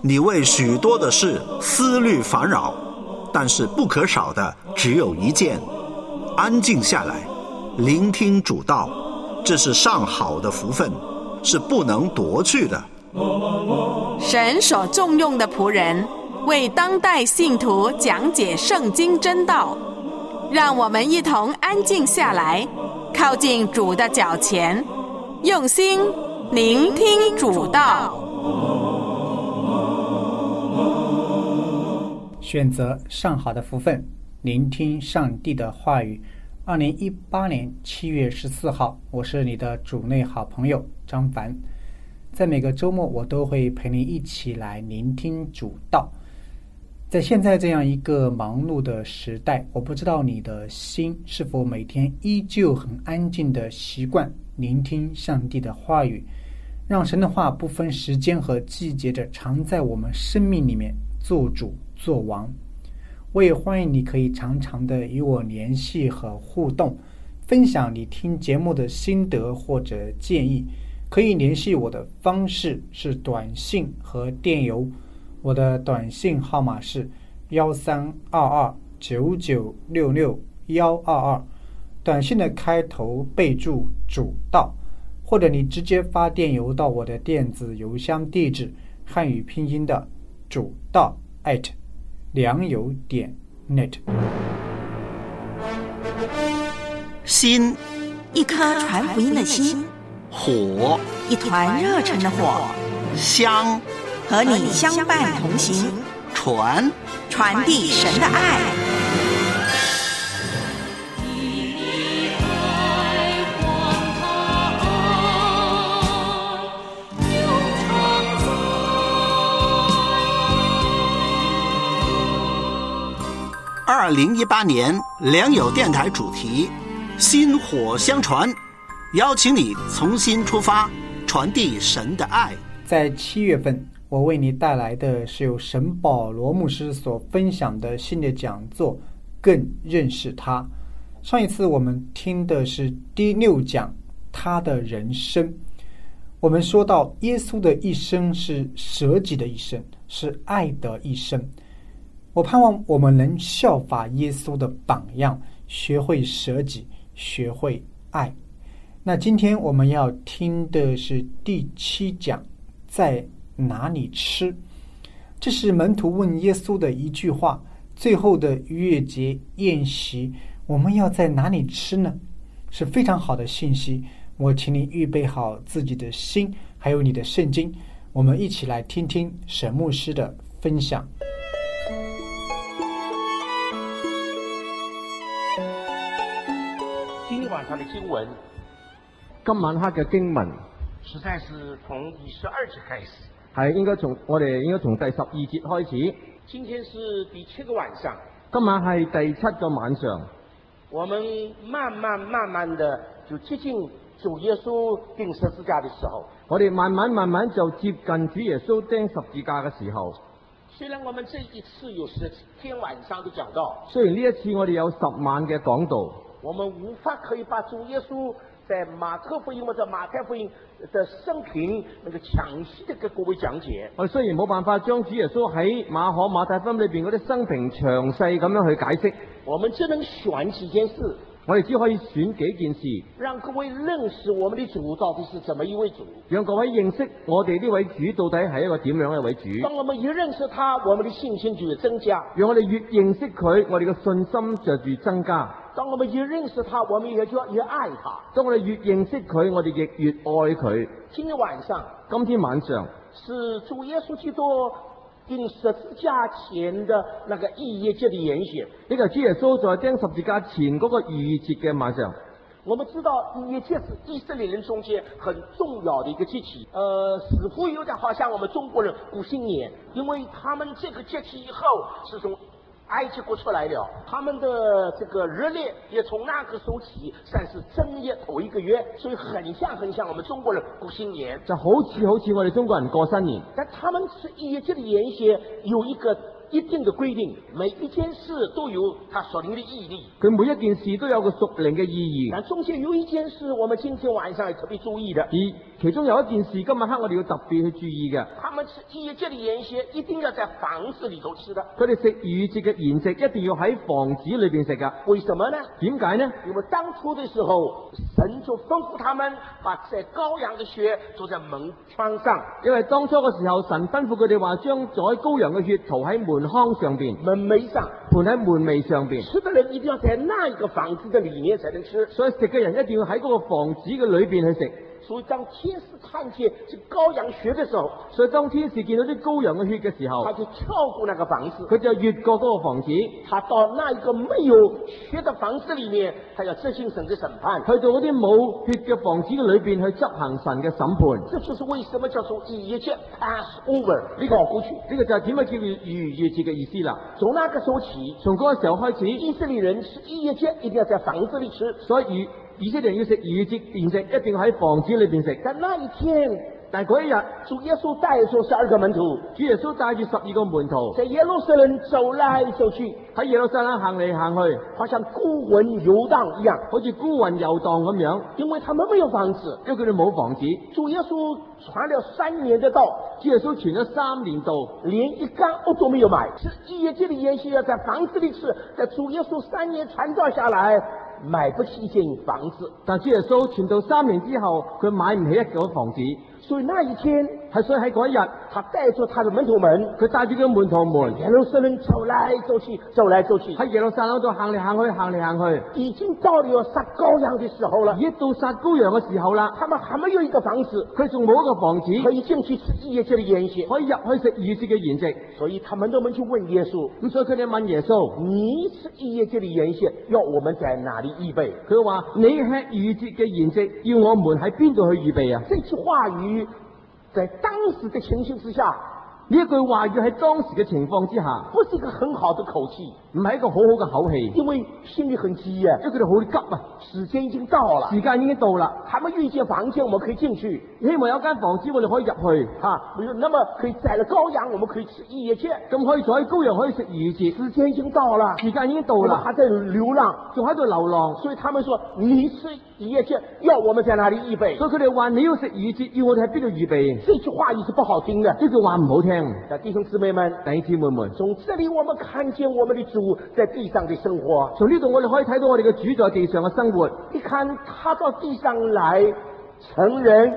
你为许多的事思虑烦扰，但是不可少的只有一件：安静下来，聆听主道。这是上好的福分，是不能夺去的。 神所重用的仆人，为当代信徒讲解圣经真道。让我们一同安静下来，靠近主的脚前，用心聆听主道。 选择上好的福分，聆听上帝的话语。2018年7月14号，我是你的主内好朋友张凡。在每个周末，我都会陪你一起来聆听主道。在现在这样一个忙碌的时代，我不知道你的心是否每天依旧很安静的习惯聆听上帝的话语，让神的话不分时间和季节的常在我们生命里面做主做王。我也欢迎你可以常常的与我联系和互动，分享你听节目的心得或者建议。可以联系我的方式是短信和电邮，我的短信号码是132299662122，短信的开头备注主道，或者你直接发电邮到我的电子邮箱地址，汉语拼音的主道@良友.net。 心，一颗传福音的心； 火， 一团热忱的火； 香， 和你相伴同行， 传递神的爱。 2018年良友电台主题薪火相传，邀请你重新出发，传递神的爱。 在7月份，我为你带来的是由沈保罗牧师所分享的新的讲座，更认识他。上一次我们听的是第6讲，他的人生。我们说到耶稣的一生是舍己的一生，是爱的一生。我盼望我们能效法耶稣的榜样，学会舍己，学会爱。那今天我们要听的是第7讲，在哪里吃？这是门徒问耶稣的一句话。最后的逾越节宴席，我们要在哪里吃呢？是非常好的信息。我请你预备好自己的心，还有你的圣经，我们一起来听听沈牧师的分享。 今晚上的经文， 今晚黑嘅經文實在是從第12節開始， 係我哋應該從第12節開始。 今天是第7個晚上， 今晚係第7個晚上， 我們慢慢的就接近主耶穌釘十字架的時候。 我哋慢慢就接近主耶穌釘十字架嘅時候。 雖然我們這一次有10天晚上的講道， 雖然呢一次我哋有10晚嘅講道， 我們無法可以把主耶穌在馬可福音或者馬太福音的生平那個詳細的給各位講解。 我哋雖然冇辦法將主耶穌喺馬可馬太福音裏邊嗰啲生平詳細咁樣去解釋， 我們只能選幾件事， 我哋只可以選幾件事， 讓各位認識我們的主到底是怎麼一位主， 讓各位認識我哋呢位主到底係一個點樣嘅一位主。 當我們一認識他，我們的信心就增加。 讓我哋越認識佢，我哋嘅信心就越增加。 當我們一認識他，我們也就要越愛他。 當我哋越認識佢，我哋亦越愛佢。 今天晚上是主耶穌基督釘十字架前的那個逾越節的筵席。 呢個主耶穌在釘十字架前嗰個逾越節嘅晚上。 我們知道逾越節是以色列人中間很重要的一個節期，似乎有點好像我們中國人過新年，因為他們這個節期以後是從埃及國出來了，他們的這個日曆也從那個時候起算是正月頭一個月，所以很像我們中國人過新年， 就好似我哋中國人過新年。 但他們吃逾越節的筵席有一個一定的规定，每一件事都有它所领的意义。 佢每一件事都有個屬靈嘅意義。 但中間有一件事，我們今天晚上也特別注意的。 而其中有一件事，今晚黑我哋要特別去注意嘅。 他們吃逾越節的筵席，一定要在房子裏頭吃的。 佢哋食逾越節嘅筵席，一定要喺房子裏邊食噶。 為什麼呢？ 點解呢？ 因為當初的時候，神就吩咐他們把這羔羊的血塗在門窗上。 因為當初嘅時候，神吩咐佢哋話將宰羔羊嘅血塗喺門框上邊、 門楣上， 盤喺門楣上邊。 吃的人一定要在那一個房子的裏面才能吃。 所以食嘅人一定要喺嗰個房子嘅裏邊去食。 所以當天使看見這羔羊血的時候， 所以當天使見到啲羔羊嘅血嘅時候， 他就跳過那個房子， 佢就越過嗰個房子， 他到那一個沒有血的房子裏面，他要執行神的審判， 去到嗰啲冇血嘅房子嘅裏邊去執行神嘅審判。 這就是為什麼叫做逾越節 Passover 呢個過去， 呢個就係點解叫逾越節嘅意思啦。 從那個時候起， 從嗰個時候開始， 以色列人吃逾越節一定要在房子裏吃， 所以以色列人要食逾越節筵席，一定要喺房子裏邊食。 但那一天， 但係嗰一日， 主耶穌帶住12個門徒， 主耶穌帶住12個門徒， 在耶路撒冷走來走去， 喺耶路撒冷行嚟行去， 好像孤魂遊蕩一樣， 好似孤魂遊蕩咁樣。 因為他們沒有房子， 因為佢哋冇房子。 主耶穌傳了3年的道， 主耶穌傳咗3年道， 連一缸屋都沒有買。吃逾越節的筵席要在房子裏吃，在主耶穌3年傳道下來，買不起一間房子。 但主耶穌傳道3年之後，佢買唔起一個房子。 所以那一天， 所以喺嗰一日， 他帶着他的門徒們， 佢帶住個門徒們， 耶路撒冷走來走去，走來走去， 喺耶路撒冷度行嚟行去，行嚟行去， 已經到了要殺羔羊的時候了。 一到殺羔羊嘅時候啦， 他們還沒有一個房子， 佢仲冇一個房子可以進去吃逾越節的筵席， 可以入去食逾越節嘅筵席。 所以他們都去問耶穌， 咁所以佢哋問耶穌： 你吃逾越節的筵席，要我們在哪裏預備？ 佢話：你吃逾越節嘅筵席，要我們喺邊度去預備啊？ 這句話語在當時的情形之下， 呢一句話語喺當時嘅情況之下， 不是一個很好的口氣， 唔係一個好好嘅口氣， 因為心裏很急啊， 因為佢哋好急啊， 時間已經到了， 時間已經到啦， 他們有一間房間我們可以進去， 希望有間房子我哋可以入去， 那麼可以宰了羔羊，我們可以吃逾越節， 咁可以宰羔羊，可以食逾越節， 時間已經到了， 時間已經到啦， 還在流浪， 仲喺度流浪， 所以他們說你吃逾越節，要我們在哪裏預備？ 所以佢哋話你要食逾越節，要我哋喺邊度預備？ 這句話也是不好聽的， 呢句話唔好聽。 弟兄姊妹們， 弟兄姊妹們， 從這裏我們看見我們的主在地上的生活。 從呢度我哋可以睇到我哋嘅主在地上嘅生活。 你看他到地上來成人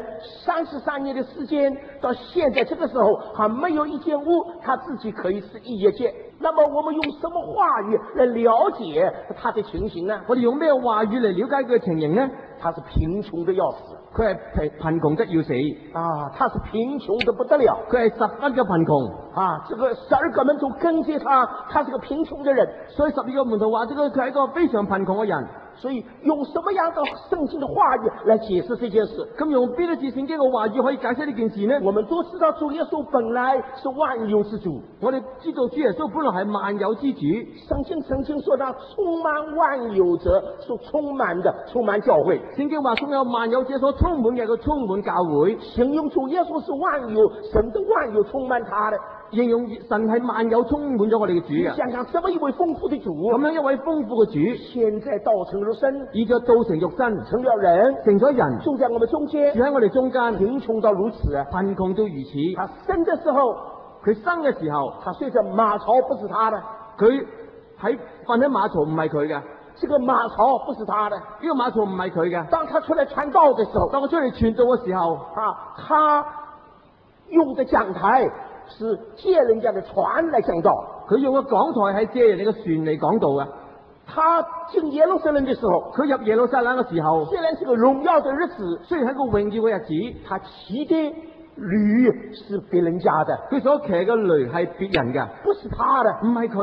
33年的時間，到現在這個時候還沒有一間屋，他自己可以吃逾越節。那麼我們用什麼話語來了解他的情形呢？ 我哋用咩話語嚟了解佢嘅情形呢？ 他是貧窮的要死， 佢係貧窮得要死啊！他是貧窮得不得了， 佢係十分嘅貧窮啊！這個12個門徒跟着他，他是個貧窮的人， 所以12個門徒話：佢係一個非常貧窮嘅人。 所以用什麼樣的聖經的話語來解釋這件事？ 咁用邊一字聖經嘅話語可以解釋呢件事呢？ 我們都知道主耶穌本來是萬有之主， 我哋知道主耶穌本來係萬有之主。 聖經曾經說他充滿萬有者所充滿的，充滿教會。 聖經話充有萬有者所充滿嘅，佢充滿教會。 形容主耶穌是萬有，神的萬有充滿他的。 形容神係萬有充滿咗我哋嘅主嘅。 想想這麼一位豐富的主， 咁樣一位豐富嘅主， 現在道成肉身， 而家道成肉身， 成了人， 成咗人， 住在我們中間， 住喺我哋中間， 貧窮到如此， 貧窮到如此。 他生的時候， 佢生嘅時候， 他睡着馬槽不是他的， 佢瞓喺馬槽唔係佢嘅。 這個馬槽不是他的， 呢個馬槽唔係佢嘅。 當他出來傳道的時候， 當佢出嚟傳道嘅時候， 他用的講台是借人家的船來講道， 佢用嘅講台係借人哋嘅船嚟講道嘅。 他進耶路撒冷的時候， 佢入耶路撒冷嘅時候， 雖然是個榮耀的日子， 雖然係個榮耀嘅日子， 他騎的驢是別人家的， 佢所騎嘅驢係別人嘅， 不是他的， 唔係佢嘅。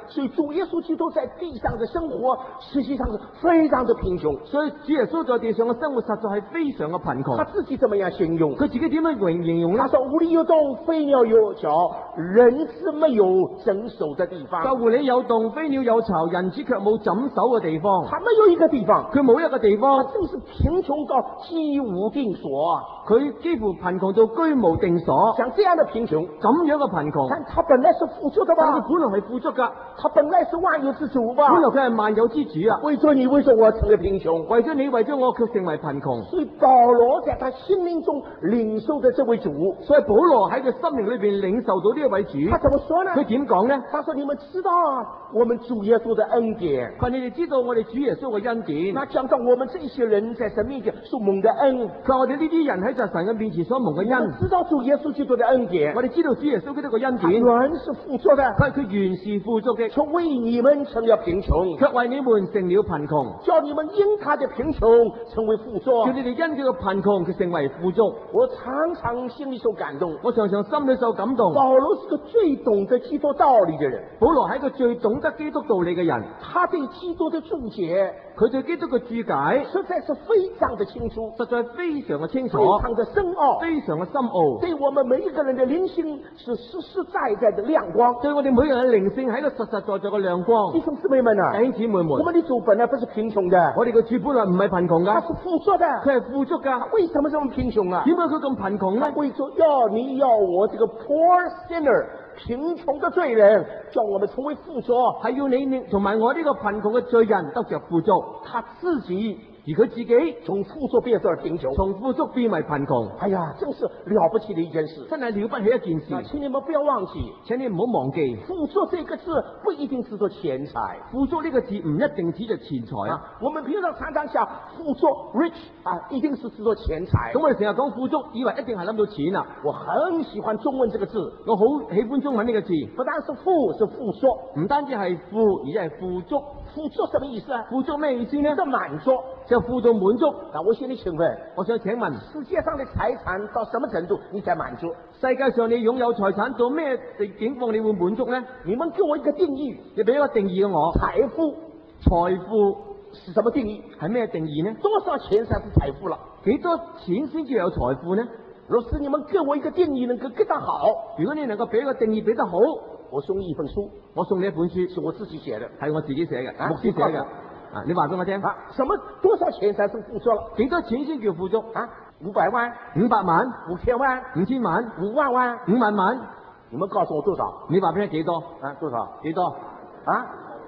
所以主耶稣基督在地上的生活实际上是非常的贫穷。 所以主耶穌在地上嘅生活實在係非常嘅貧窮。 他自己怎麼樣形容？ 佢自己點樣形容呢？ 他說：屋裏有洞，飛鳥有巢，人子沒有枕首的地方。 就狐狸有洞，飛鳥有巢，人子卻冇枕首嘅地方。 他沒有一個地方， 佢冇一個地方， 他真是貧窮到居無定所。 佢幾乎貧窮到居無定所。 像這樣的貧窮， 咁樣嘅貧窮， 但他本來是富足的吧？ 但佢本來係富足㗎， 他本來是萬有之主吧？ 本來佢係萬有之主啊！ 為咗你，為咗我成為貧窮， 為咗你，為咗我，卻成為貧窮。 所以保羅在他心靈中領受的這位主， 所以保羅喺佢心靈裏邊領受到呢一位主。 他怎麼說呢？ 佢點講呢？ 他說：你們知道我們主耶穌的恩典。 佢你哋知道我哋主耶穌嘅恩典。 那講到我們這些人在神面前所蒙的恩， 佢話我哋呢啲人喺在神嘅面前所蒙嘅恩。 知道主耶穌基督的恩典， 我哋知道主耶穌基督嘅恩典。 原是富足的， 佢原是富足嘅， 卻為你們成了貧窮， 卻為你們成了貧窮， 叫你們因他的貧窮成為富足， 叫你哋因佢嘅貧窮佢成為富足。 我常常心裏受感動， 我常常心裏受感動。 保羅是個最懂得基督道理的人， 保羅係一個最懂得基督道理嘅人， 他對基督的注解， 佢對基督嘅注解實在是非常的清楚， 實在非常嘅清楚， 非常的深奧， 非常嘅深奧， 對我們每一個人的靈性是實實在在的亮光， 對我哋每個人嘅靈性係一個實實在在嘅亮光。 弟兄姊妹們啊， 弟兄姊妹們， 我們的主本來不是貧窮的， 我哋嘅主本來唔係貧窮噶， 他是富足的， 佢係富足噶。 為什麼這麼貧窮啊？ 點解佢咁貧窮呢？ 為咗要你要我這個 poor sinner 貧窮的罪人，叫我們成為富足， 係要你同埋我呢個貧窮嘅罪人得着富足。 他自己而佢自己從富足變成了貧窮， 從富足變為貧窮。 哎呀，真是了不起的一件事， 真係了不起一件事。 請你們不要忘記， 請你唔好忘記， 富足這個字不一定指着錢財， 富足呢個字唔一定指着錢財啊。 我們平常常常想富足 rich 啊，一定是指着錢財。 咁我哋成日講富足，以為一定係諗到錢啊。 我很喜歡中文這個字， 我好喜歡中文呢個字， 不單是富，是富足， 唔單止係富，而係富足。 富足什麼意思啊？ 富足咩意思呢？ 是滿足， 就富到滿足。 那我現在請問， 我想請問， 世界上的財產到什麼程度你才滿足？ 世界上你擁有財產到咩境況你會滿足呢？ 你們給我一個定義， 你俾一個定義我。 財富， 財富是什麼定義？ 係咩定義呢？ 多少錢才是財富了？ 幾多錢先至有財富呢？ 若是你們給我一個定義能夠更加好， 如果你能夠俾一個定義俾得好， 我送你一本書， 我送你一本書， 是我自己寫的， 係我自己寫嘅，牧師寫嘅。啊，你話俾我聽啊，什麼多少錢才是富足了？ 幾多錢先叫富足啊？500萬、 500萬、 5000萬、 5000萬、 5萬萬、 5萬萬， 你們告訴我多少？ 你話俾我幾多？ 啊，多少？ 幾多？ 啊？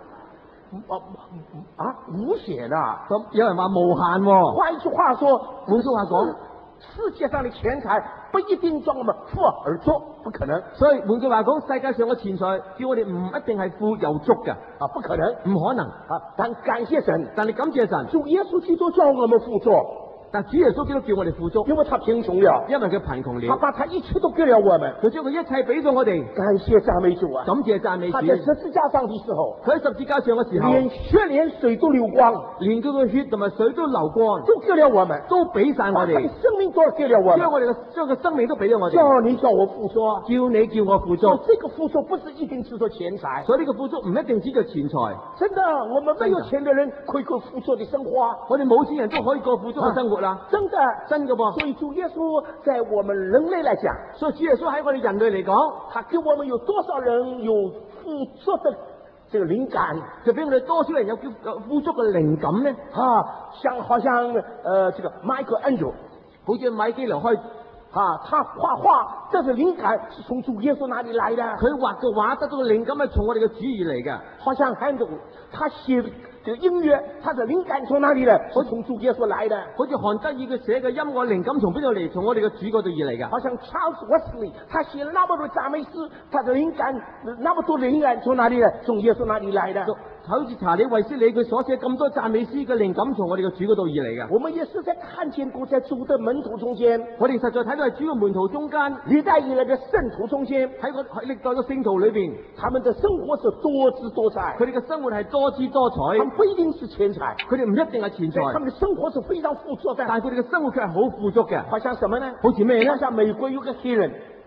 無限啊！ 咁有人話無限喎。 換一句話說， 換句話講， 世界上的錢財不一定叫我們富而足，不可能。 所以換句話講，世界上嘅錢財叫我哋唔一定係富又足嘅， 啊，不可能， 唔可能啊！但感謝神， 但係感謝神， 主耶穌基督叫我們富足。 但主耶穌基督叫我哋富足， 因為他貧窮了， 因為佢貧窮了， 他把他一切都給了我們， 佢將佢一切俾咗我哋。 感謝讚美主啊！ 感謝讚美主。 他在十字架上的時候， 佢喺十字架上嘅時候， 連血連水都流光， 連佢個血同埋水都流光， 都給了我們， 都俾晒我哋， 生命都給了我們， 將個生命都俾咗我哋。 叫你叫我富足， 叫你叫我富足。 這個富足不是一定指着錢財， 所以呢個富足唔一定指着錢財。 真的，我們沒有錢的人可以過富足的生活， 我哋冇錢人都可以過富足嘅生活啦。 真的， 真嘅噃。 所以主耶穌在我們人類來講， 所以主耶穌喺我哋人類嚟講， 他給我們有多少人有富足的這個靈感， 就俾我哋多少人有富足嘅靈感呢？ 好像這個 Michelangelo， 好似米基流開。 他畫畫，這是靈感是從主耶穌那裡來的。 佢畫嘅畫得到嘅靈感係從我哋嘅主而嚟嘅。 好像Handel，他寫這個音樂，他的靈感從哪裡來？是從主耶穌來的。 好似韓德爾佢寫嘅音樂靈感從邊度嚟？從我哋嘅主嗰度而嚟嘅。 好像 Charles Wesley，他寫了那麼多讚美詩，他的靈感那麼多的靈感從哪裡來？從耶穌那裡來的。 好似查理衛斯理佢所寫咁多讚美詩嘅靈感從我哋嘅主嗰度而嚟嘅。 我們也是在看見過在主的門徒中間， 我哋實在睇到係主嘅門徒中間， 歷代以來嘅聖徒中間， 喺歷代嘅聖徒裏邊， 他們的生活是多姿多彩， 佢哋嘅生活係多姿多彩， 他們不一定是錢財， 佢哋唔一定係錢財， 他們的生活是非常富足的， 但係佢哋嘅生活卻係好富足嘅。 好像什麼呢？ 好似咩呢？ 好像美國有個黑人。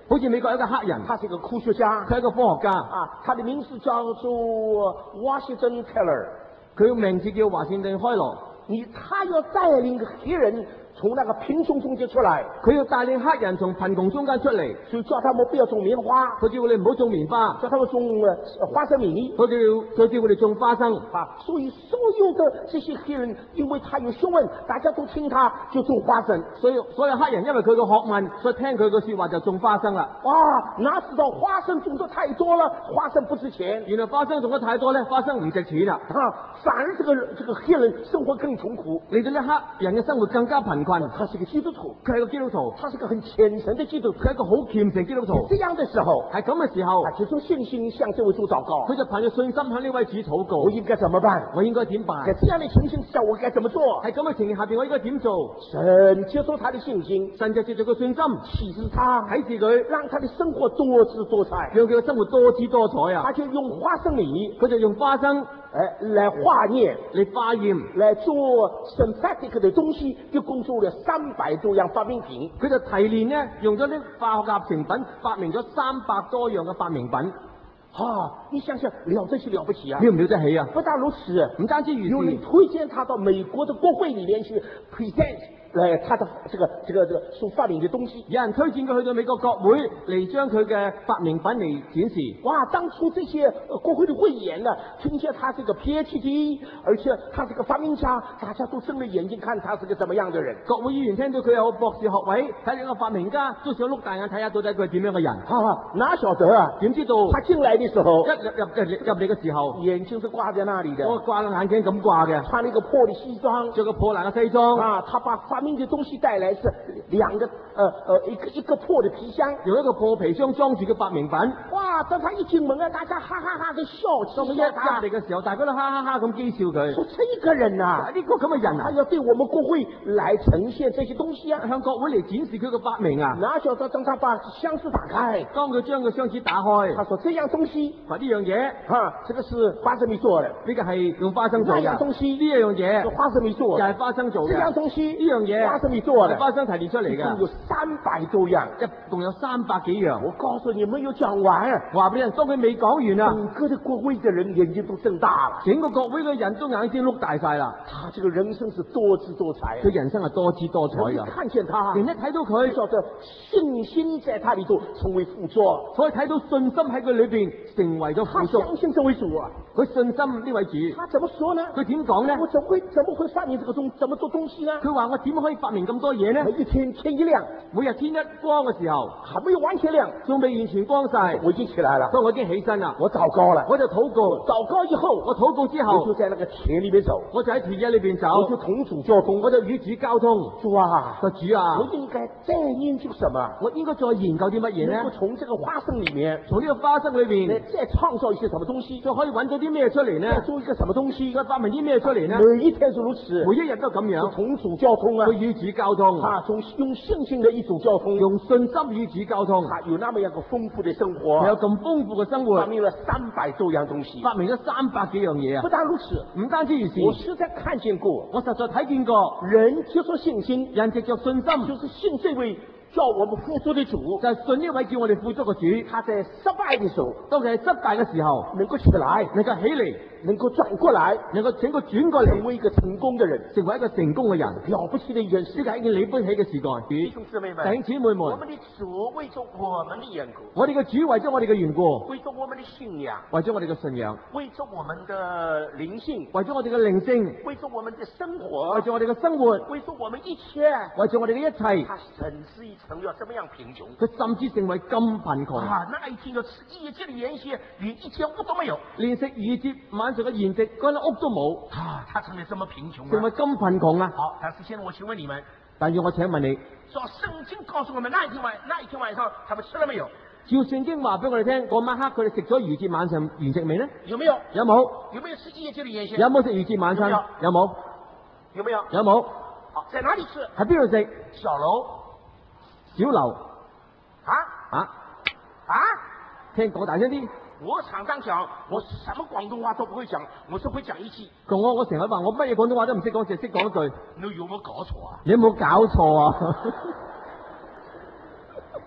好似美國有一個黑人， 他是一个科学家佢係一個科學家， 啊，他的名字叫做 Washington Taylor。 佢名字叫華盛頓開羅。 他要带领黑人从那个贫穷中间出来， 佢要帶領黑人從貧窮中間出嚟， 所以叫他们不要种棉花， 佢叫佢哋唔好種棉花， 叫他们种花生米。 佢叫佢哋種花生。 啊，所以所有的这些黑人，因为他有学问，大家都听他，就种花生。 所有黑人因為佢個學問，所以聽佢個說話就種花生啦。 哇，哪知道花生種得太多了，花生不值錢。 原來花生種得太多咧，花生唔值錢啦。 反而這個黑人生活更窮苦， 令到啲黑人嘅生活更加貧困。 他是個基督徒， 佢係個基督徒， 他是個很虔誠的基督徒， 佢係一個好虔誠基督徒。 這樣的時候， 係咁嘅時候， 他就用信心向這位主禱告， 佢就憑住信心向呢位主禱告。 我應該怎麼辦？ 我應該點辦？ 在這樣的情形之下，我該怎麼做？ 喺咁嘅情形下邊，我應該點做？ 神接受他的信心， 神就借助個信心啟示他， 啟示佢， 讓他的生活多姿多彩， 讓佢嘅生活多姿多彩啊！ 他就用花生米， 佢就用花生來化驗， 嚟化驗， 來做 synthetic 的東西，就工作了300多樣發明品。 佢就提煉呢，用咗啲化學合成品，發明咗300多樣嘅發明品。 你想想了得起了不起啊！ 了唔了得起啊？ 不但如此， 唔單止如此， 有人推薦他到美國的國會裏面去 present。他的這個所發明的東西， 有人推薦佢去到美國國會嚟將佢嘅發明品嚟展示。哇！ 當初這些國會的會員呢，聽見他是個 PhD，而且他是個發明家，大家都睜了眼睛看他是個怎麼樣的人。 國會議員聽到佢有博士學位，睇呢個發明家，都想碌大眼睇下到底佢係點樣嘅人。 哪曉得啊？ 點知道？他進來的時候， 入嚟嘅時候， 眼睛是掛在那裡的。 我掛個眼鏡咁掛嘅， 穿了一個破的西裝， 着個破爛嘅西裝。 他把發明的東西帶來是兩個一個破的皮箱， 用一個破皮箱裝住嘅發明品。 哇！等他一進門啊，大家哈哈哈的笑， 當佢一入嚟嘅時候，大家都哈哈哈咁譏笑佢。 說這個人啊， 呢個咁嘅人啊， 他要對我們國會來呈現這些東西啊， 向國會嚟展示佢嘅發明啊。 哪曉得當他把箱子打開， 當佢將個箱子打開， 他說這樣東西， 話呢樣嘢， 這個是花生米做的， 呢個係用花生做嘅。 那樣東西， 呢樣嘢， 是花生米做的， 又係花生做嘅。 這樣東西， 呢樣嘢， 花生米做的， 係花生提煉出嚟嘅。 一共有300多樣， 一共有300幾樣。 我告訴你，沒有講完， 話俾人當佢未講完啊， 整個的國會的人眼睛都睜大了， 整個國會嘅人都眼睛碌大晒啦。 他這個人生是多姿多彩， 佢人生係多姿多彩㗎。 看見他， 人一睇到佢， 曉得信心在他裏頭成為輔助， 所以睇到信心喺佢裏邊成為咗輔助。 他相信這位主啊， 佢信心呢位主。 他怎麼說呢？ 佢點講呢？ 我怎麼會發明這個怎麼做東西呢？ 佢話我點可以發明咁多嘢呢？ 一天天一亮， 每日天一光嘅時候， 還沒有完全亮， 仲未完全光晒， 我已經起來了， 所以我已經起身啦， 我禱告了， 我就禱告， 禱告以後， 我禱告之後， 我就在那個田裏面走， 我就喺田野裏邊走， 我就同主交通， 我就與主交通。 主啊， 個主啊， 我應該再研究什麼？ 我應該再研究啲乜嘢呢？ 能夠從這個花生裏面， 從呢個花生裏邊， 再創造一些什麼東西， 就可以揾到啲咩出嚟呢？ 再做一個什麼東西， 再發明啲咩出嚟呢？ 每一天是如此， 每一日都咁樣， 同主交通啊， 去與主交通啊，用信心的一種交通， 用信心與主交通， 有那麼樣個豐富的生活， 有咁豐富嘅生活， 發明了300多樣東西， 發明咗300幾樣嘢啊！ 不但如此， 唔單止如此， 我實在看見過， 我實在睇見過， 人接受信心， 人藉着信心， 就是信這位叫我們富足的主， 就係信呢位叫我哋富足嘅主。 他在失敗的時候， 當佢係失敗嘅時候， 能夠起來， 能夠起嚟， 能夠轉過來， 能夠整個轉過嚟， 成為一個成功的人， 成為一個成功嘅人， 了不起的一件事， 呢個係一件了不起嘅事幹。 弟兄姊妹們， 弟兄姊妹們， 我們的主為咗我們的緣故， 我哋嘅主為咗我哋嘅緣故， 為咗我們的信仰， 為咗我哋嘅信仰， 為咗我們的靈性， 為咗我哋嘅靈性， 為咗我們的生活， 為咗我哋嘅生活， 為咗我們一切， 為咗我哋嘅一切， 他甚至於成了這麼樣貧窮， 佢甚至成為咁貧窮啊！那一天要吃1節的筵席，連1間屋都沒有， 連食2節晚上嘅筵席，嗰間屋都冇啊！他成了這麼貧窮， 成為咁貧窮啊！ 好，但是現在我請問你們， 但願我請問你， 照聖經告訴我們那一天晚上，他們吃了沒有？ 照聖經話俾我哋聽，嗰晚黑佢哋食咗逾節晚上筵席未呢？ 有沒有？ 有冇？ 有沒有吃1節的筵席？ 有冇食逾節晚餐？有冇？ 有沒有？ 有冇？ 好，在哪裡吃？ 喺邊度食？ 小樓。 小樓。 啊？ 聽講大聲啲。 我常常講，我什麼廣東話都不會講，我只會講一句。 我成日話我乜嘢廣東話都唔識講，淨係識講一句。 你有冇搞錯啊？ 你有冇搞錯啊？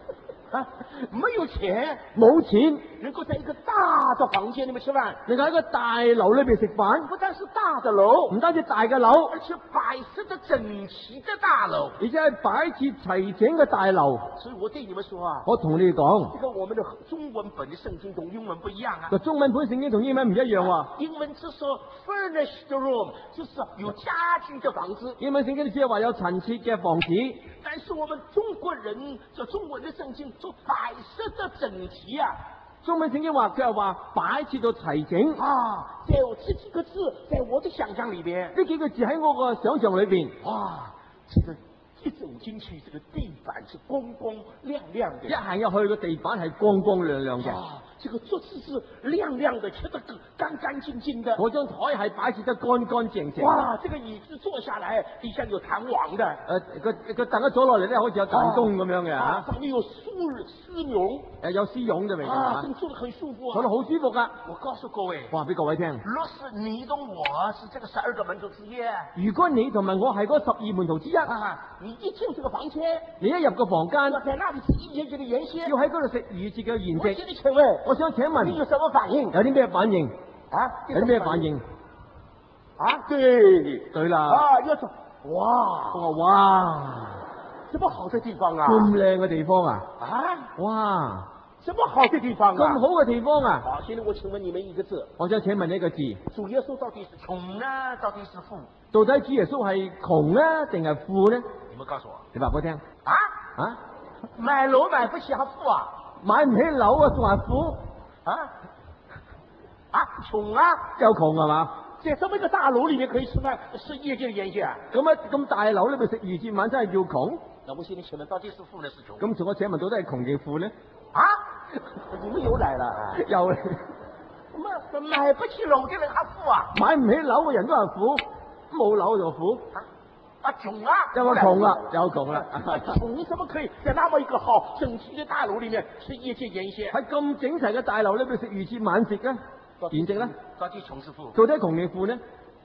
啊，没有钱， 冇錢， 能够在一个大的房间里面吃饭， 能夠喺個大樓裏邊食飯， 不但是大的楼， 唔單止大嘅樓， 而且摆设的整齐的大楼。 而且係擺設齊整嘅大樓。 所以我对你们说啊， 我同你哋講， 这个我们的中文本的圣经同英文不一样啊。 個中文本聖經同英文唔一樣喎。 英文只说 furnished room，就是有家具的房子。 英文聖經只係話有陳設嘅房子， 但是我们中国人这中文的圣經就摆设的整齐啊。 中文聖經話佢係話擺設到齊整。 啊，在我这幾個字，在我的想象裏邊， 呢幾個字喺我個想象裏邊， 哇，這個一走進去，這個地板是光光亮亮的。 一行入去個地板係光光亮亮嘅。 啊，這個桌子是亮亮的，切得乾乾淨淨的。 嗰張台係擺設得乾乾淨淨。 哇，這個椅子坐下來，底下有彈簧的。 個凳一坐落嚟咧，好似有彈弓咁樣嘅嚇。 上面有絲絨。 有絲絨嘅味道啊，坐得很舒服啊。 坐得好舒服噶。 我告訴各位， 話俾各位聽， 若是你同我是這個12個門徒之一， 如果你同埋我係嗰12門徒之一， 你一進這個房間， 你一入個房間， 要在那裡吃逾節嘅筵席， 要喺嗰度食逾節嘅筵席。 我想請問，你有什麼反應？ 有啲咩反應？ 啊？ 有啲咩反應？ 啊？對啦。 啊， 要做哇！ 哇！ 這麼好的地方啊！ 咁靚嘅地方啊！ 啊！ 哇！ 這麼好的地方啊！ 咁好嘅地方啊！ 好，現在我請問你們一個字。 我想請問你一個字： 主耶穌到底是窮呢，到底是富？ 到底主耶穌係窮呢，定係富呢？ 你們告訴我。 你話俾我聽。啊？ 買樓買不起還富啊？ 買唔起樓啊，仲係富？ 窮啊！ 又窮係嘛？ 在這麼一個大樓裡面可以吃飯，吃夜間筵席啊？ 咁大樓裏面食逾節晚餐係叫窮？ 那我現在請問，到底是富呢，是窮？ 咁從我請問，到底係窮定富呢？ 啊？你們又來了。 又嚟。 買不起樓的人還富啊？ 買唔起樓嘅人都係富，冇樓就富。 窮啊！ 又窮啦，又窮啦。 窮怎麼可以在那麼一個好整齊的大樓裡面吃夜間筵席？ 喺咁整齊嘅大樓裏邊食逾節晚食啊？筵席咧？ 到底窮是富？ 到底窮定富呢？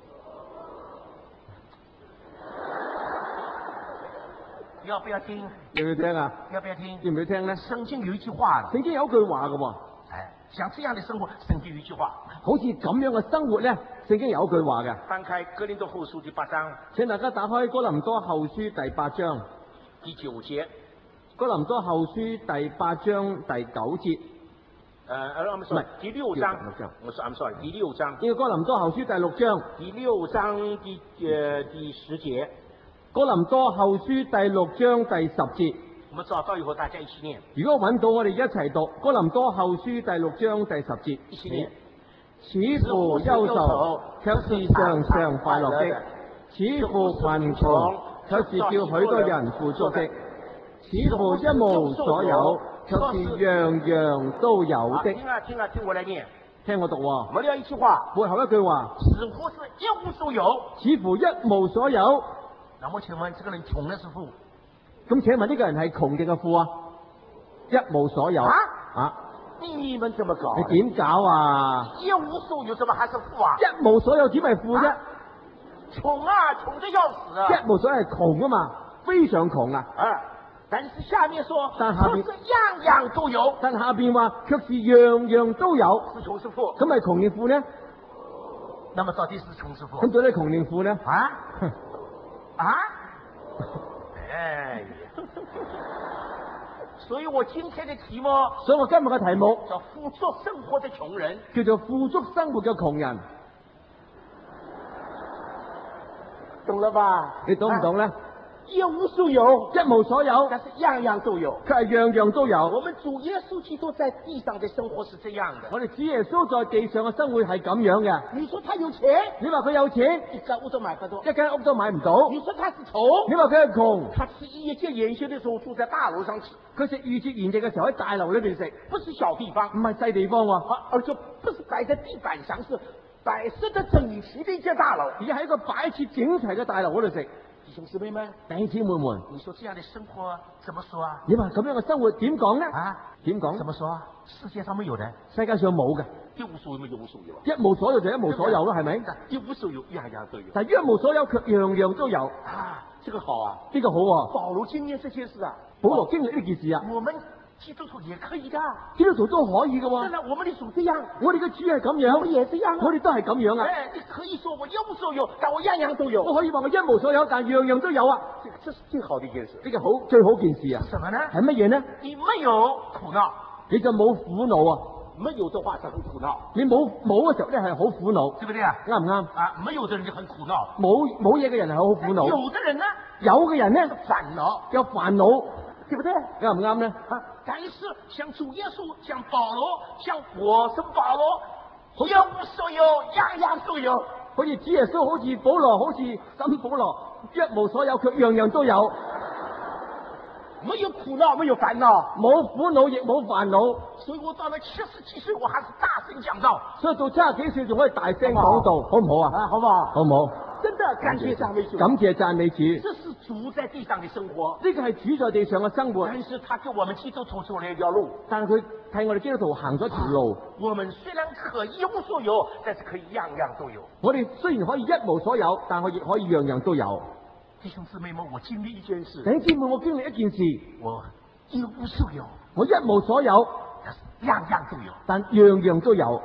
要不要聽？ 要唔要聽啊？ 要不要聽？ 要唔要聽呢？ 聖經有一句話， 聖經有句話嘅喎。 像這樣的生活，聖經有一句話， 好似咁樣嘅生活咧，聖經有句話嘅。 翻開哥林多後書第8章， 請大家打開哥林多後書第8章第9節。 哥林多後書第8章第9節。 我們說第6章。我說 I'm sorry，第6章。 呢個哥林多後書第6章。 第6章第10節。 哥林多後書第6章第10節。 我們找到以後，大家一起念。 如果揾到，我哋一齊讀哥林多後書第6章第10節。 一起念。 似乎憂愁，卻是常常快樂的；似乎貧窮，卻是叫許多人富足的；似乎一無所有，卻是樣樣都有的。 聽我來念。 聽我讀喎。 我哋要一句話。 背後一句話。 似乎是一無所有。 似乎一無所有。 那麼請問，這個人窮呢是富？ 咁請問呢個人係窮定係富啊？一無所有。 你們怎麼搞？ 你點搞啊？ 一無所有怎麼還是富啊？ 一無所有點係富啫？ 窮啊，窮得要死啊！ 一無所有係窮啊嘛，非常窮啊。 但是下面說， 但下邊是樣樣都有。 但下邊話卻是樣樣都有。 是窮是富？ 咁係窮定富呢？ 那麼到底是窮是富？ 咁到底窮定富呢？ 哎呀！所以我今天的題目， 所以我今日嘅題目叫富足生活的窮人， 叫做富足生活嘅窮人， 懂了吧？ 你懂唔懂呢？ 一無所有， 一無所有， 但是樣樣都有， 佢係樣樣都有。 我們主耶穌基督在地上的生活是這樣的。 我哋主耶穌在地上嘅生活係咁樣嘅。 你說他有錢， 你話佢有錢， 一間屋都買不到， 一間屋都買唔到。 你說他是窮， 你話佢係窮， 他吃夜間筵席的時候住在大樓上吃， 佢食逾節筵席嘅時候喺大樓裏邊食， 不是小地方， 唔係細地方喎， 而且不是擺在地板上，是擺設得整齊的一間大樓， 而家喺一個擺設整齊嘅大樓嗰度食。 弟兄姊妹們， 弟兄姊妹們， 你說這樣的生活怎麼說啊？ 你話咁樣嘅生活點講呢？點講？ 怎麼說？世界上沒有的， 世界上冇嘅。 一無所有咪一無所有， 一無所有就一無所有咯，係咪？ 一無所有樣樣都有， 但係一無所有卻樣樣都有。 這個好啊， 呢個好喎。 保羅經驗這些事啊， 保羅經歷呢件事啊。 我們基督徒也可以的。 基督徒都可以嘅喎。 真的，我们的主这样， 我哋嘅主係咁我樣， 们也这样啊。 我哋都係咁樣啊。 哎，你可以说我一无所有，但我样样都有。 我可以話我一無所有，但樣樣都有啊。 这是最好的一件事。 呢個最好件事啊。 什么呢？ 係乜嘢呢？ 你没有苦恼， 你就冇苦惱啊。 没有的話就很苦惱， 你冇嘅時候咧係好苦惱， 對不對啊？ 啱唔啱？ 啊，沒有的人就很苦惱， 冇嘢嘅人係好苦惱， 有的人呢， 有嘅人呢煩惱， 有煩惱， 對不對？ 啱唔啱呢？ 啊，但是像主耶穌，像保羅，像我是保羅，一無所有，樣樣都有。 好似主耶穌，好似保羅，好似新保羅，一無所有，卻樣樣都有。 沒有苦惱，沒有煩惱， 冇苦惱亦冇煩惱， 所以我到了70幾歲，我還是大聲講道。 所以到70幾歲仲可以大聲講道，好唔好啊？ 啊，好不好？ 好唔好？ 真的感謝讚美主， 感謝讚美主。 這是主在地上的生活， 呢個係主在地上嘅生活， 但是他給我們基督徒走了一條路。 但係佢替我哋基督徒行咗條路。 我們雖然可以一無所有，但是可以樣樣都有。 我哋雖然可以一無所有，但我亦可以樣樣都有。 弟兄姊妹們，我經歷一件事。 弟兄姊妹，我經歷一件事， 我一無所有， 我一無所有， 樣樣都有， 但樣樣都有。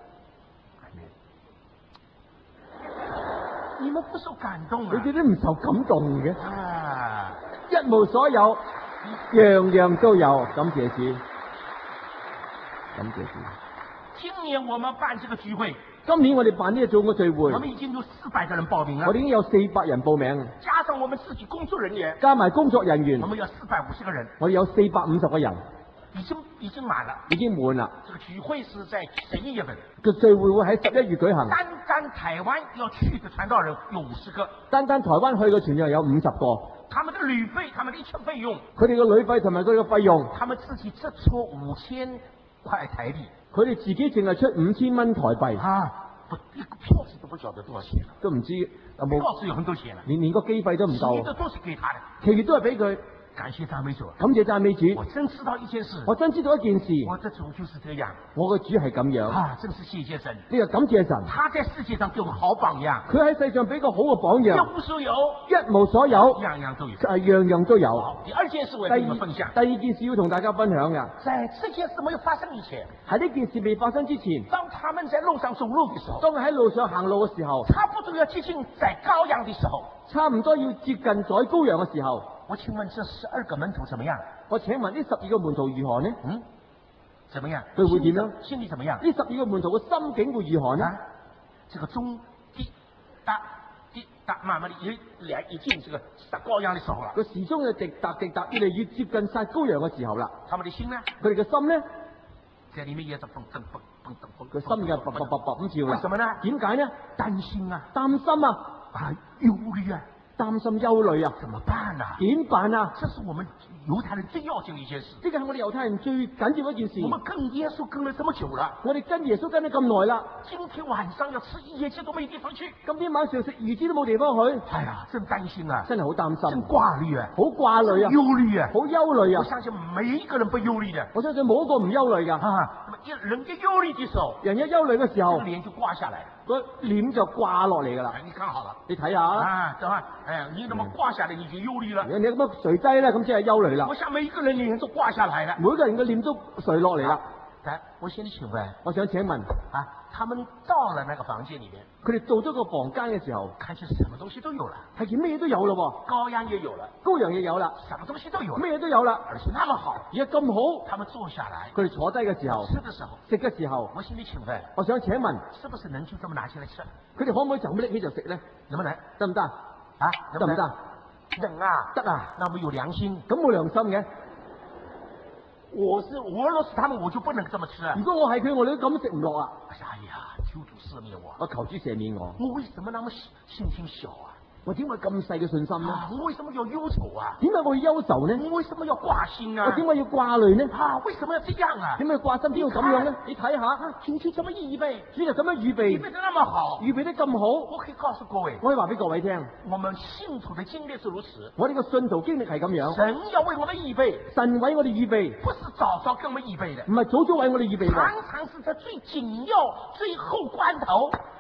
你們不受感動啊？ 你哋都唔受感動嘅。 啊， 一無所有，樣樣都有。感謝主，感謝主。 今年我們辦這個聚會， 今年我哋辦呢個做個聚會， 我們已經有400個人報名了。 我哋已經有400人報名， 加上我們自己工作人員， 加埋工作人員， 我們有450個人， 我哋有450個人， 已經滿了。 已經滿啦。 這個聚會是在11月份， 個聚會會喺11月舉行。 單台灣要去的傳道人有50個， 單台灣去嘅傳道人有50個， 他們的旅費、他們的一切費用， 佢哋嘅旅費同埋佢哋嘅費用， 他們自己只出5000塊台幣， 佢哋自己淨係出5000蚊台幣。 啊，一個票子都不曉得多少錢了， 都唔知有冇， 票子有很多錢了， 連個機費都唔其餘夠， 的都是給他的。 其餘都係俾佢。 感謝讚美主， 感謝讚美主。 我真知道一件事， 我真知道一件事， 我的主就是這樣， 我嘅主係咁樣。 啊，真是謝謝神， 呢個感謝神， 他在世界上給我好榜樣， 佢喺世上俾個好嘅榜樣， 一無所有， 一無所有， 樣樣都有， 係樣樣都有。 好，第二件事我要跟你們分享， 第二件事要同大家分享嘅， 在這件事沒有發生以前， 喺呢件事未發生之前， 當他們在路上走路的時候， 當喺路上行路嘅時候， 差不多要接近宰羔羊的時候， 差唔多要接近宰羔羊嘅時候， 我請問這12個門徒怎麼樣？ 我請問呢12個門徒如何呢？ 怎麼樣？ 佢會點樣？ 心裡怎麼樣？ 呢12個門徒嘅心境會如何呢？ 啊，這個鐘滴答滴答，慢慢的一進這個殺羔羊的時候了。 個時鐘就滴答滴答，越嚟越接近殺羔羊嘅時候啦。 他們的心呢？ 佢哋嘅心呢？ 在裡面也在蹦蹦蹦蹦蹦蹦， 個心嘅卜卜卜卜咁跳啦。 為什麼呢？ 點解呢？ 擔心啊， 擔心啊， 憂慮啊， 擔心憂慮啊， 怎麼辦啊？ 點辦啊？ 這是我們猶太人最要緊的一件事。 呢個係我哋猶太人最緊要一件事。 我們跟耶穌跟了這麼久了， 我哋跟耶穌跟咗咁耐啦， 今天晚上要吃夜雞都沒地方去。 今天晚上食魚子都冇地方去。 哎呀，真擔心啊， 真係好擔心， 真掛慮啊， 好掛慮啊， 憂慮啊， 好憂慮啊。 我相信每一個人不憂慮的。 我相信冇一個唔憂慮噶。 啊，那麼人一憂慮的時候， 人一憂慮嘅時候， 這個臉就掛下來， 個臉就掛落嚟噶啦。 你看好了， 你睇下啊，對吧？哎，你那麼掛下來，你就憂慮了。 你咁樣垂低咧，咁即係憂慮啦。 我想每一個人臉都掛下來了， 每個人嘅臉都垂落嚟啦。 來，我先請問， 我想請問， 啊，他們到了那個房間裏面， 佢哋到咗個房間嘅時候， 看見什麼東西都有了， 睇見咩嘢都有咯， 羔羊也有了， 羔羊亦有啦， 什麼東西都有了， 咩嘢都有啦， 而且那麼好， 而家咁好， 他們坐下來， 佢哋坐低嘅時候， 吃的時候， 食嘅時候， 我心裏請問， 我想請問， 是不是能就這麼拿起來吃？ 佢哋可唔可以就咁拎起就食咧？ 能不能？ 得唔得？ 啊， 得唔得？ 能啊， 得啊， 那我們有良心。 咁冇良心嘅。 我若是他們，我就不能這麼吃啊。 如果我係佢，我哋都咁食唔落啊！ 哎呀，求主赦免我。 我求主赦免我。 我為什麼那麼信心小啊？ 我點解咁細嘅信心呢？ 我為什麼要憂愁啊？ 點解我要憂愁呢？ 我為什麼要掛心啊？ 我點解要掛慮呢？ 啊，為什麼要這樣啊？ 點解掛心？點解咁樣呢？你睇下， 主就這麼預備， 主就咁樣預備， 預備得那麼好， 預備得咁好。 我可以告訴各位， 我可以話俾各位聽， 我們信徒的經歷是如此。 我哋個信徒經歷係咁樣。 神要為我們預備， 神為我哋預備， 不是早早給我們預備的， 唔係早早為我哋預備嘅， 常常是在最緊要、最後關頭。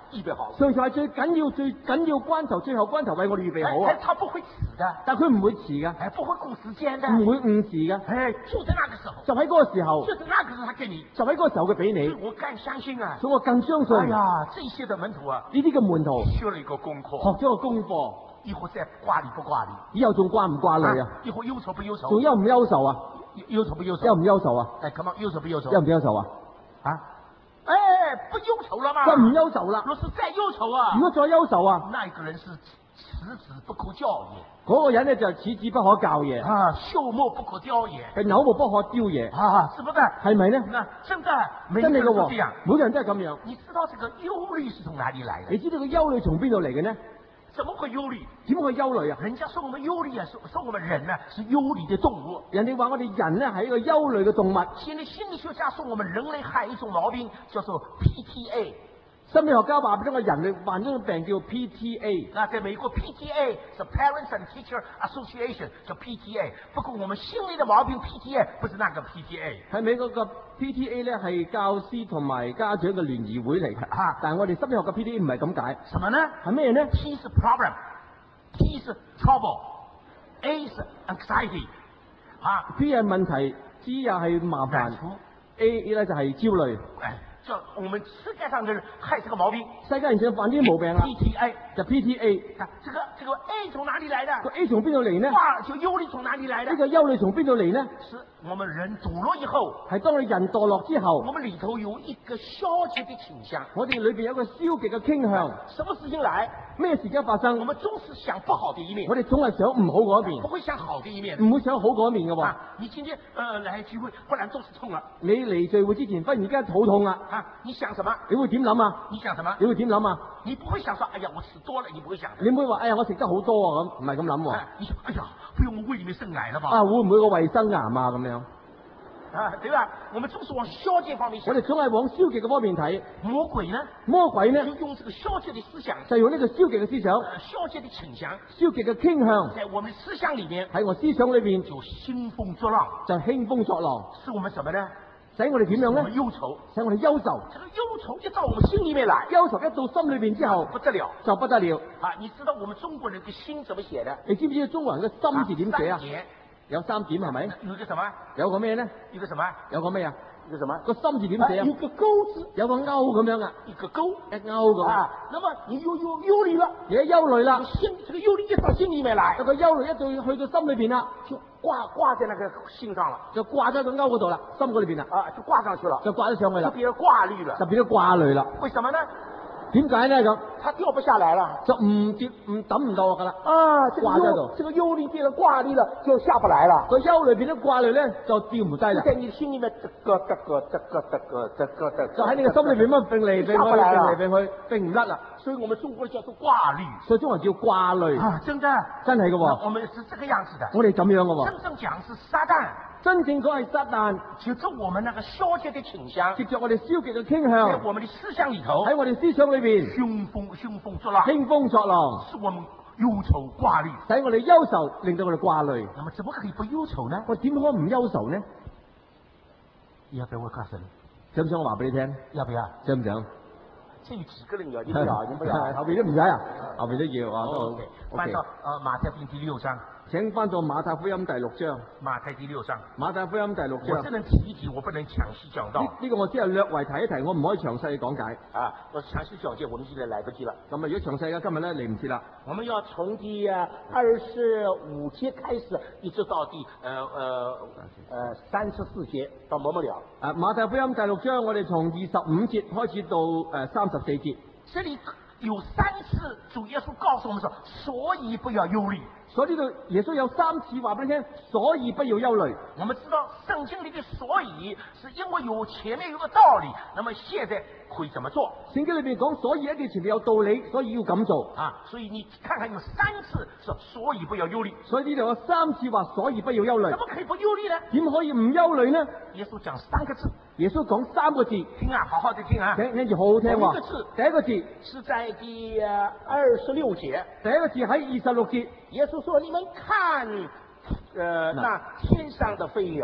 预备好了。 上帝係最緊要關頭，最後關頭為我哋預備好啊！ 他不會遲的， 但佢唔會遲噶， 不會顧時間的， 唔會誤時噶。 就在那個時候， 就喺嗰個時候， 就是那個時候他給你， 就喺嗰個時候佢俾你， 我更相信啊！ 所以我更相信。 哎呀，這些的門徒啊， 呢啲嘅門徒學了一個功課， 學咗個功課， 以後再掛慮不掛慮？ 以後仲掛唔掛慮啊？ 以後憂愁不憂愁？ 仲憂唔憂愁啊？ 憂愁不憂愁？ 憂唔憂愁啊 ？Come on，憂愁不憂愁？ 憂唔憂愁啊？ 不憂愁了嗎？ 唔憂愁啦。 若是再憂愁啊， 如果再憂愁啊， 那個人是此子不可教也。 嗰個人呢就此子不可教也。 朽木不可雕也。 係朽木不可雕也。 是不是？ 係咪呢？ 那真的， 真係嘅喎，每個人都係咁樣。 你知道這個憂慮是從哪裡來的？ 你知道個憂慮從邊度嚟嘅呢？ 怎麼會憂慮？ 點會憂慮啊？ 人家說我們憂慮啊，說我們人呢是憂慮的動物。 人哋話我哋人呢係一個憂慮嘅動物。 現在心理學家說我們人類還有一種毛病，叫做 PTA。 心理學家話俾我人類患咗種病叫 PTA。 那在美國 PTA 是 Parents and Teacher Association， 叫 PTA。不過我們心理的毛病 PTA 不是那個 PTA。 喺美國個 PTA 咧係教師同埋家長嘅聯誼會嚟嘅。但係我哋心理學嘅 PTA 唔係咁解。 什麼呢？ 係咩呢 ？P 是 problem，T 是 trouble，A 是 anxiety。 P 係問題 ，G 又係麻煩 ，A 咧就係焦慮。 就我們世界上的人害這個毛病， 世界人就犯啲毛病啦。 PTA 就 PTA。 這個 A 從哪裡來的？ 個 A 從邊度嚟呢？ 就憂慮從哪裡來的？ 呢個憂慮從邊度嚟呢？ 是我們人墮落以後， 係當你人墮落之後， 我們裡頭有一個消極的傾向。 我哋裏邊有個消極嘅傾向。什麼事情來？ 咩事情發生？ 我們總是想不好的一面。 我哋總係想唔好嗰一面， 不會想好的一面。 唔會想好嗰一面嘅喎。 你今天來聚會，忽然肚子痛了。 你嚟聚會之前，忽然間肚痛啦。 你想什麼？ 你會點諗啊？ 你想什麼？ 你會點諗啊？ 你不會想說，哎呀，我吃多了，你不會想。 你唔會話，哎呀，我食得好多啊咁，唔係咁諗喎。 你說，哎呀，不用我胃裏面生癌了吧？ 會唔會個胃生癌啊咁樣？ 對吧？我們總是往消極方面想。 我哋總係往消極嘅方面睇。 魔鬼呢？ 魔鬼呢？ 就用這個消極的思想。 就用呢個消極嘅思想。 消極的傾向。 消極嘅傾向。 在我們思想裏面。 喺我思想裏邊。 就興風作浪。 就興風作浪。 是我們什麼呢？ 使我哋點樣呢？ 憂愁。 使我哋憂愁。 這個憂愁一到我們心裏面來， 憂愁一到心裏邊之後， 不得了， 就不得了。 你知道我們中國人嘅心怎麼寫的？ 你知唔知中國人嘅心字點寫啊？有3點係咪？ 有個什麼？ 有個咩呢？ 一個什麼？ 有個咩啊？ 一個什麼？ 個心字點寫啊？ 有個勾字， 有個勾咁樣啊？ 一個勾， 一勾咁。 那麼你憂慮了， 你憂慮啦， 這個憂慮一到心裏面來， 這個憂慮一到去到心裏邊啦， 就掛在那個心上了， 就掛咗喺個勾嗰度啦，心嗰裏邊啦， 就掛上去了， 就掛咗上去啦， 就變咗掛慮了， 就變咗掛慮啦。 為什麼呢？ 點解呢咁？ 它掉不下來了， 就唔抌唔到噶啦。掛喺度， 這個憂慮變咗掛慮了，就下不來了。 個憂慮變咗掛慮咧，就掉唔低啦。 在你心裏面，就喺你嘅心裏邊咁揈嚟揈去，揈嚟揈去，揈唔甩啦。 所以我們中國人叫做掛慮， 所以中國人叫掛慮。 真的， 真係嘅喎。 我們是這個樣子的。 我哋咁樣嘅喎。 真正講是撒旦。 真正講係撒旦， 藉着我們那個消極的傾向， 藉着我哋消極嘅傾向， 在我們的思想裏頭， 喺我哋思想裏邊， 興風作浪， 興風作浪， 使我們憂愁掛慮， 使我哋憂愁，令到我哋掛慮。 那麼怎麼可以不憂愁呢？ 我點可以唔憂愁呢？ 要不要我告訴你？ 想唔想我話俾你聽？ 要不要？ 想唔想？ 至於幾個人要，你不要，你不要， 後邊都唔使啊，後邊都要啊。 翻到馬太福音第6章。 請翻到馬太福音第6章。 馬太第6章。 馬太福音第6章。 我只能提一提，我不能詳細講到。 呢個我只係略為提一提，我唔可以詳細講解。 我詳細講解，我們現在來不及了。 咁如果詳細嘅今日咧嚟唔切啦。 我們要從第25節開始，一直到第34節到末了。 馬太福音第6章，我哋從25節開始到34節。 這裡有3次主耶穌告訴我們說，所以不要憂慮。 所以呢度耶穌有3次話俾你聽，所以不要憂慮。 我們知道聖經裏的所以是因為有前面有個道理，那麼現在會怎麼做？ 聖經裏邊講所以一定前面有道理，所以要咁做所以你看看有3次說所以不要憂慮。 所以呢度有3次話所以不要憂慮。 怎麼可以不憂慮呢？ 點可以唔憂慮呢？ 耶穌講3個字。 耶穌講3個字， 聽啊，好好地聽啊， 聽住好好聽喎。第一個字是在第26節。 第一個字喺26節。 耶穌說：你們看，那天上的飛鳥。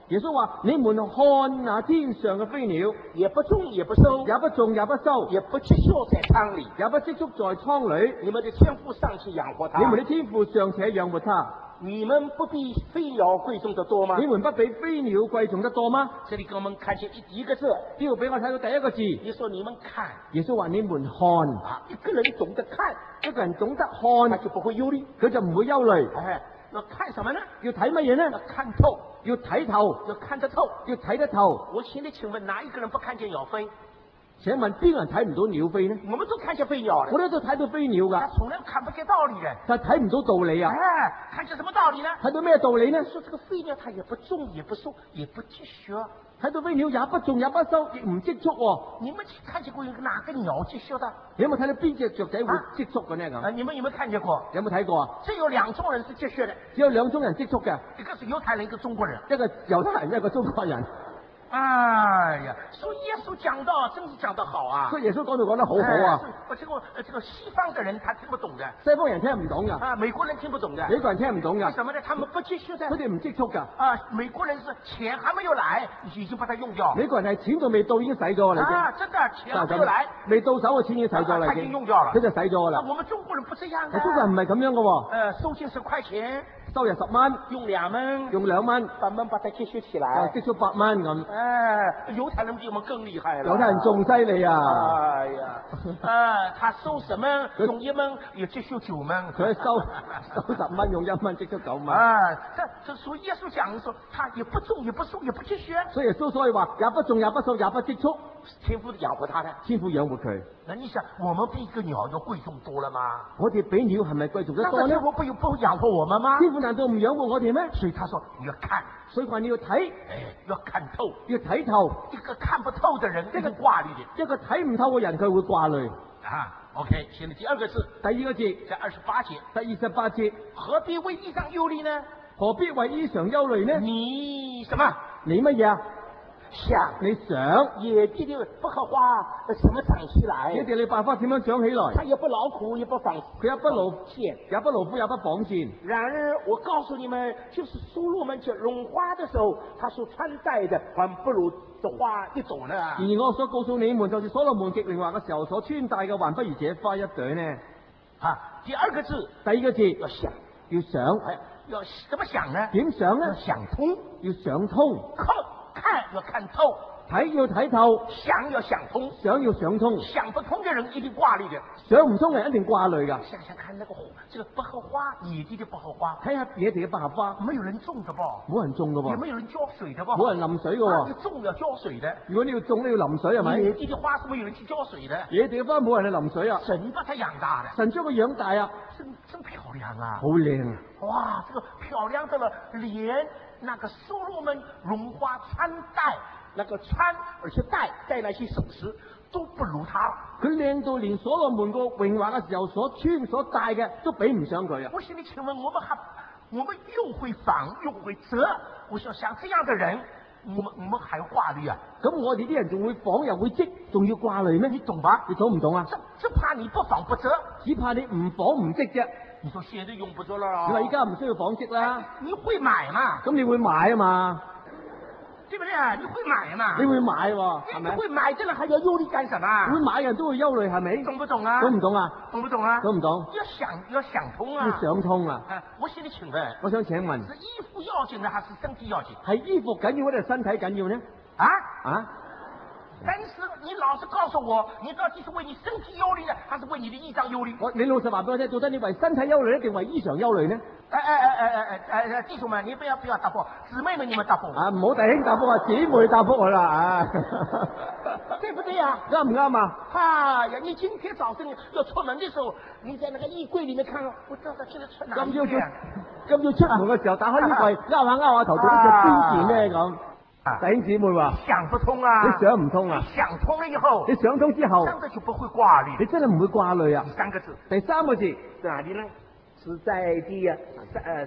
耶穌話：你們看那天上嘅飛鳥， 也不種也不收， 也不種也不收， 也不積蓄在倉裏， 也不積蓄在倉裏。 你們的天父尚且養活它， 你們的天父尚且養活它， 你們不比飛鳥貴重得多嗎？ 你們不比飛鳥貴重得多嗎？ 這裡給我們看見一個字， 呢度俾我睇到第一個字。 耶穌你們看， 耶穌話：你們看啊，一個人懂得看， 一個人懂得他看， 就不會憂慮。 佢就唔會憂慮。 哎，那看什麼呢？ 要睇乜嘢呢？ 要看透， 要睇透， 要看得透。 要睇得透。 我現在請問，哪一個人不看見鳥飛？ 請問邊個人睇唔到鳥飛呢？ 我們都看見飛鳥的， 我哋都睇到飛鳥他㗎， 從來看不見道理的。 但係睇唔到道理啊！ 哎，看見什麼道理呢？ 睇到咩道理呢？ 說這個飛鳥它也不種也不收也不積蓄。 睇到飛鳥也不種也不收，亦唔積蓄喎。 你們看見過有哪個鳥積蓄的？ 你有冇睇到邊隻雀仔會積蓄嘅呢？咁你們有沒有看見過？ 有冇睇過啊？ 只有兩種人是積蓄的， 只有兩種人積蓄嘅， 一個是猶太人，一個中國人。 一個猶太人，一個中國人。 哎呀，所以耶穌講到真是講得好啊！ 所以耶穌講得好好啊！ 這個西方的人他聽不懂的， 西方人聽唔懂噶， 啊，美國人聽不懂的， 美國人聽唔懂噶。 為什麼呢？他們不積蓄的， 佢哋唔積蓄噶。 啊，美國人是錢還沒有來，已經把它用掉。 美國人係錢仲未到已經使咗啦，已經。 啊，真的錢還沒有來， 未到手嘅錢已經使咗啦， 他已經用掉了， 佢就使咗啦。 我們中國人不這樣的， 中國人唔係咁樣噶喎。 收進10塊錢， 收入10蚊， 用2蚊， 用2蚊， 把它積蓄起來， 積蓄8蚊咁。 哎，猶太人比我們更厲害了。 猶太人仲犀利啊！ 哎呀，他收10蚊，用1蚊，也積蓄9蚊。 佢收10蚊，用1蚊，積蓄9蚊。 啊，這所以耶穌講的時候，他也不種也不收也不積蓄。 所以耶穌所以話，也不種也不收也不積蓄， 天父養活他的， 天父養活佢。 那你想，我們比一個鳥要貴重多了嗎？ 我哋比鳥係咪貴重得多呢？ 天父不養活我們嗎？ 天父難道唔養活我哋咩？ 所以他說你要看， 所以話你要睇， 要看透， 要睇透。 一個看不透的人，一個掛慮的， 一個睇唔透嘅人，佢會掛慮。 啊 ，OK，現在第二個字， 第二個字， 在28節， 第28節， 何必為衣裳憂慮呢？ 何必為衣裳憂慮呢？ 你什麼？ 你乜嘢啊？ 想， 你想野地的百合花怎麼長起來？ 野地裏百花點樣長起來？ 它也不勞苦，也不紡， 佢也不勞線，也不勞苦，也不紡線。 然而我告訴你們，就是所羅門去榮華的時候，他所穿戴的還不如這花一朵呢。 然而我所告訴你們，就是所羅門極榮華嘅時候所穿戴嘅，還不如這花一朵呢。 啊，第二個字， 第二個字要想， 要想， 要怎麼想呢？ 點想呢？ 要想通， 要想通。 看要看透， 睇要睇透， 想要想通， 想要想通。 想不通的人一定掛慮的， 想唔通嘅人一定掛慮噶。 想想看那個這個百合花，野地的百合花， 睇下野地嘅百合花， 沒有人種的噃， 冇人種噶噃， 也沒有人澆水的噃， 冇人淋水噶喎。 要種要澆水的， 如果你要種，你要淋水係咪？ 野地的花是沒有人去澆水的， 野地嘅花冇人去淋水啊。 神把它養大的， 神將佢養大啊， 真漂亮啊， 好靚啊！ 哇，這個漂亮到了連那個所羅門榮華穿戴，那個穿而且戴那些首飾都不如他。 佢靚到連所羅門個榮華嘅時候所穿所戴嘅都比唔上佢啊！ 我現在請問我們又會紡又會折，我想像這樣的人，我們還掛慮啊？ 咁我哋啲人仲會紡又會織，仲要掛慮咩？ 你懂吧？ 你懂唔懂啊？ 這怕你不紡不折， 只怕你唔紡唔織啫。 你說現在用不着了啊？ 你話而家唔需要紡織啦， 你會買嘛？ 咁你會買啊嘛？ 對不對啊？你會買嘛？ 你會買喎，係咪？ 會買的人還要憂慮幹什麼？ 會買嘅人都會憂慮，係咪？ 懂不懂啊？ 懂唔懂啊？ 懂不懂啊？ 懂唔懂？ 要想通啊！ 要想通啊！ 我現在請問， 我想請問， 是衣服要緊呢，還是身體要緊？ 係衣服緊要，定係身體緊要呢？啊？ 但是你老實告訴我，你到底是為你身體憂慮呢，還是為你的衣裳憂慮？ 你老實話俾我聽，到底你為身體憂慮呢，定為衣裳憂慮呢？ 弟兄們，你不要答覆，姊妹們你們答覆。 啊，唔好弟兄答覆啊，姊妹答覆我啦啊！ 對不對啊？ 啱唔啱啊？ 哎呀，你今天早上要出門的時候，你在那個衣櫃裏面看，我知道他現在穿哪一件。 咁要出門嘅時候，打開衣櫃，拗下頭，到底着邊件呢咁？弟兄姊妹話： 想不通啊！ 你想唔通啊？ 想通了以後， 你想通之後， 真的就不會掛慮。 你真係唔會掛慮啊！ 第三個字， 第三個字在哪裡呢？是在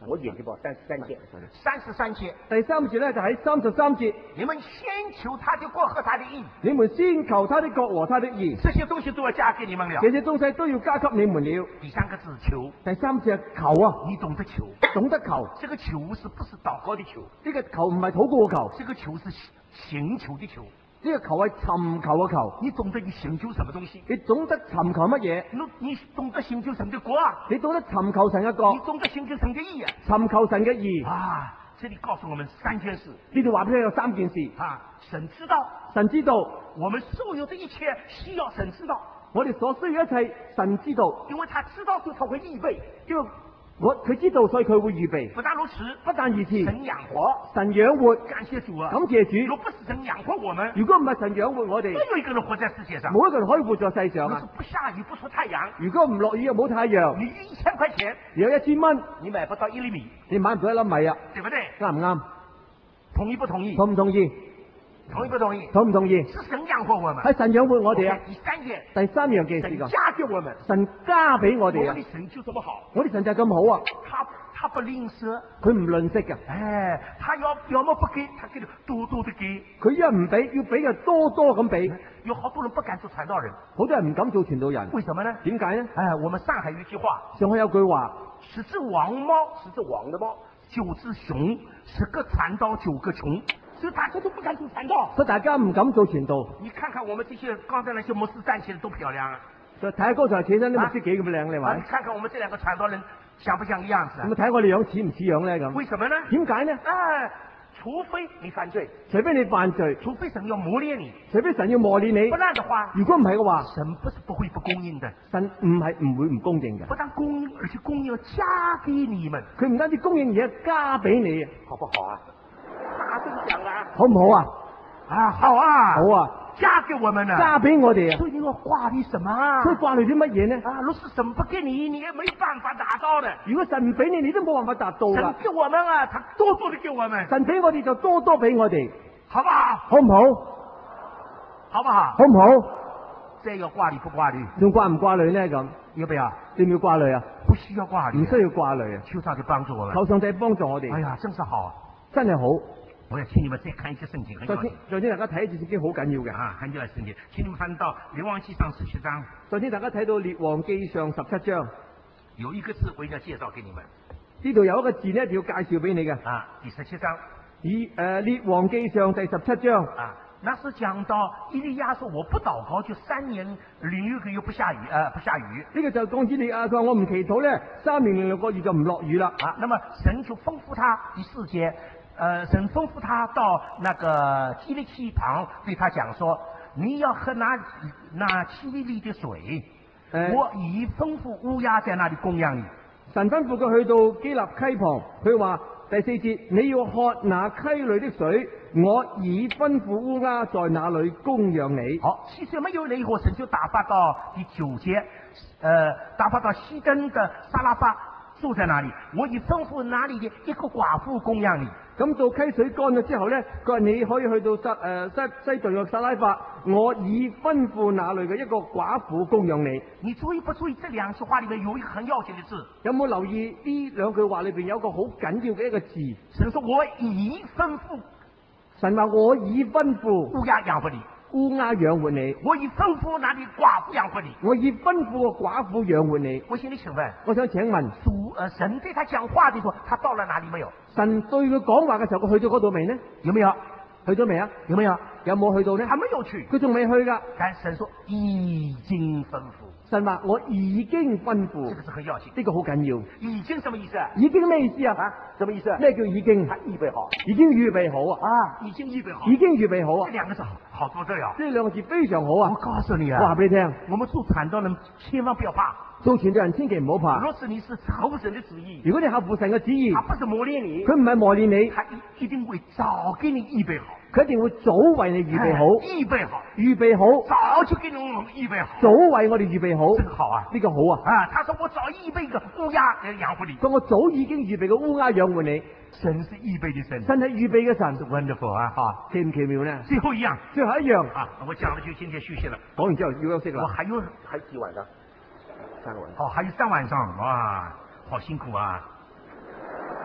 我眼睛报33节，33节。 第3節咧就喺33節， 你們先求他的國和他的義， 你們先求他的國和他的義， 這些東西都要加給你們了。 這些東西都要加給你們了。 第3個字求， 第3節求啊， 你懂得求， 懂得求。 這個求是不是禱告的求？ 呢個求唔係禱告嘅求， 這個求是尋求的求。 呢個求係尋求嘅求。 你懂得你尋求什麼東西？ 你懂得尋求乜嘢？ 你懂得尋求神的國啊？ 你懂得尋求神嘅國你，懂得尋求神的義啊？ 尋求神嘅義。 啊，這裡告訴我們3件事。 呢度話俾你有3件事。 啊，神知道， 神知道我們所有的一切需要神知道， 我哋所需要一切，神知道， 因為他知道，所以他會預備。 因為佢知道，所以佢會預備。 不但如此， 不但如此， 神養活， 神養活， 感謝主啊！ 感謝主。 若不是神養活我們， 如果唔係神養活我哋， 沒有一個人活在世界上。 冇一個人可以活在世上啊若是！不下雨不出太陽， 如果唔落雨又冇太陽， 你1000塊錢， 有1000蚊， 你買不到1厘米， 你買唔到1粒米啊！ 對不對？ 啱唔啱？ 同意不同意？ 同唔同意？ 同意不同意？ 同唔同意？ 是神養活我們。 係神養活我哋啊！ 第3件， 第3樣嘅事神㗎， 加給我們。 神加俾我哋啊我們的！神就這麼好， 我哋神就咁好啊！ 他不吝嗇， 佢唔吝嗇㗎， 哎，他要麼不給，他給的多多的給。 佢一唔俾，要俾就多多咁俾。 有好多人不敢做傳道人， 好多人唔敢做傳道人， 為什麼呢？ 點解呢？ 哎，我們上海有一句話， 上海有句話， 10隻王貓，10隻王的貓，9隻熊，10個傳道9個窮，所以大家都不敢做傳道。 所以大家唔敢做傳道。 你看看我們這些剛才那些牧師站起來多漂亮啊！ 就睇下剛才企身啲牧師幾咁靚，你話你？看看我們這2個傳道人像不像個樣子啊咁？睇我哋樣似唔似樣咧咁？ 為什麼呢？ 點解呢？ 哎，除非你犯罪， 除非你犯罪， 除非神要磨練你， 除非神要磨練你不，然的話， 如果唔係嘅話， 神不是不會不供應的， 神唔會唔公正嘅。 不但供應，而且供應要加給你們， 佢唔單止供應，而且加俾你， 好不好啊？大聲講啊！ 好唔好啊？ 啊，好啊， 好啊， 加給我們呢， 加俾我哋啊！ 所以你要掛慮什麼啊？ 所以掛慮啲乜嘢呢？ 啊，若是神不給你，你也沒辦法達到的。 如果神唔俾你，你都冇辦法達到神噶。 給我們啊，他多多的給我們， 神俾我哋就多多俾我哋， 好不好？ 好唔好？ 好不好？ 好唔好？ 這個掛慮不掛慮？ 仲掛唔掛慮呢？咁要不要？ 要唔要掛慮啊？ 不需要掛慮， 唔需要掛慮啊！ 求上帝幫助我們。 求上帝幫助我哋。 哎呀，真是好啊！ 真係好。 我要請你們再看一些聖經，很要緊首先大家睇一次聖經好緊要嘅。 啊，很要緊聖經，請你們翻到列王記上17章， 首先大家睇到列王記上17章， 有一個字我一定要介紹給你們呢度有一個字呢，一定要介紹俾你嘅。 啊，第17章列王記上第17章。 啊，那是講到以利亞說我不禱告就3年0個月不下雨，不下雨。 呢個就講以利亞佢話我唔祈禱呢，3年0個月就唔落雨啦。 啊，那麼神就吩咐他第4節。神吩咐他到那個基利溪旁，對他講說：你要喝那基利里的水，我已吩咐烏鴉在那裡供養你。 神吩咐佢去到基立溪旁，佢話第4節你要喝那溪裏的水，我已吩咐烏鴉在那裡供養你。 好，其實沒有了以後，神就打發到第9節，打發到西頓的撒拉法住在那裡，我已吩咐那裡的一個寡婦供養你。 咁到溪水乾咗之後呢，佢話你可以去到西頓嘅撒拉法，我已吩咐那裡嘅一個寡婦供養你。 你注意不注意這2句話裡面有一個很要緊的字？ 有冇留意呢2句話裏邊有個好緊要嘅一個字？ 神說我已吩咐， 神話我已吩咐烏鴉養活你。 烏鴉養活你， 我已吩咐那裡寡婦養活你。 我已吩咐個寡婦養活你。 我請你請問， 我想請問， 神對他講話的時候，他到了哪裡沒有？ 神對佢講話嘅時候，佢去咗嗰度未呢？ 有沒有？ 去咗未啊？ 有沒有？ 有冇去到呢？ 他沒有去， 佢仲未去噶。 但神說已經吩咐。 神話我已經吩咐， 這個是很要緊， 呢個好緊要。 已經什麼意思啊？ 已經咩意思啊？ 啊，什麼意思？ 咩叫已經？ 他預備好， 已經預備好啊！ 啊，已經預備好， 已經預備好啊！ 這2個字好不得了。 呢2個字非常好啊！ 我告訴你啊， 我話俾你聽， 我們做傳道人千萬不要怕， 做傳道人千祈唔好怕。 若是你是合乎神的旨意， 如果你合乎神嘅旨意， 他不是磨練你， 佢唔係磨練你， 他一定會早給你預備好。 佢一定會早為你預備好， 預備好， 預備好， 早就給你預備好， 早為我哋預備好， 這個好啊， 呢個好啊！ 啊，他說我早預備個烏鴉來養活你， 咁我早已經預備個烏鴉養活你， 神是預備的神， 神係預備嘅神 ，wonderful 啊，哈， 奇唔奇妙呢？ 最後一樣， 最後一樣啊，我講了就今天休息了， 講完之後要休息啦。 我還有幾晚上？3個晚上，哦，還有3晚上，哇，好辛苦啊！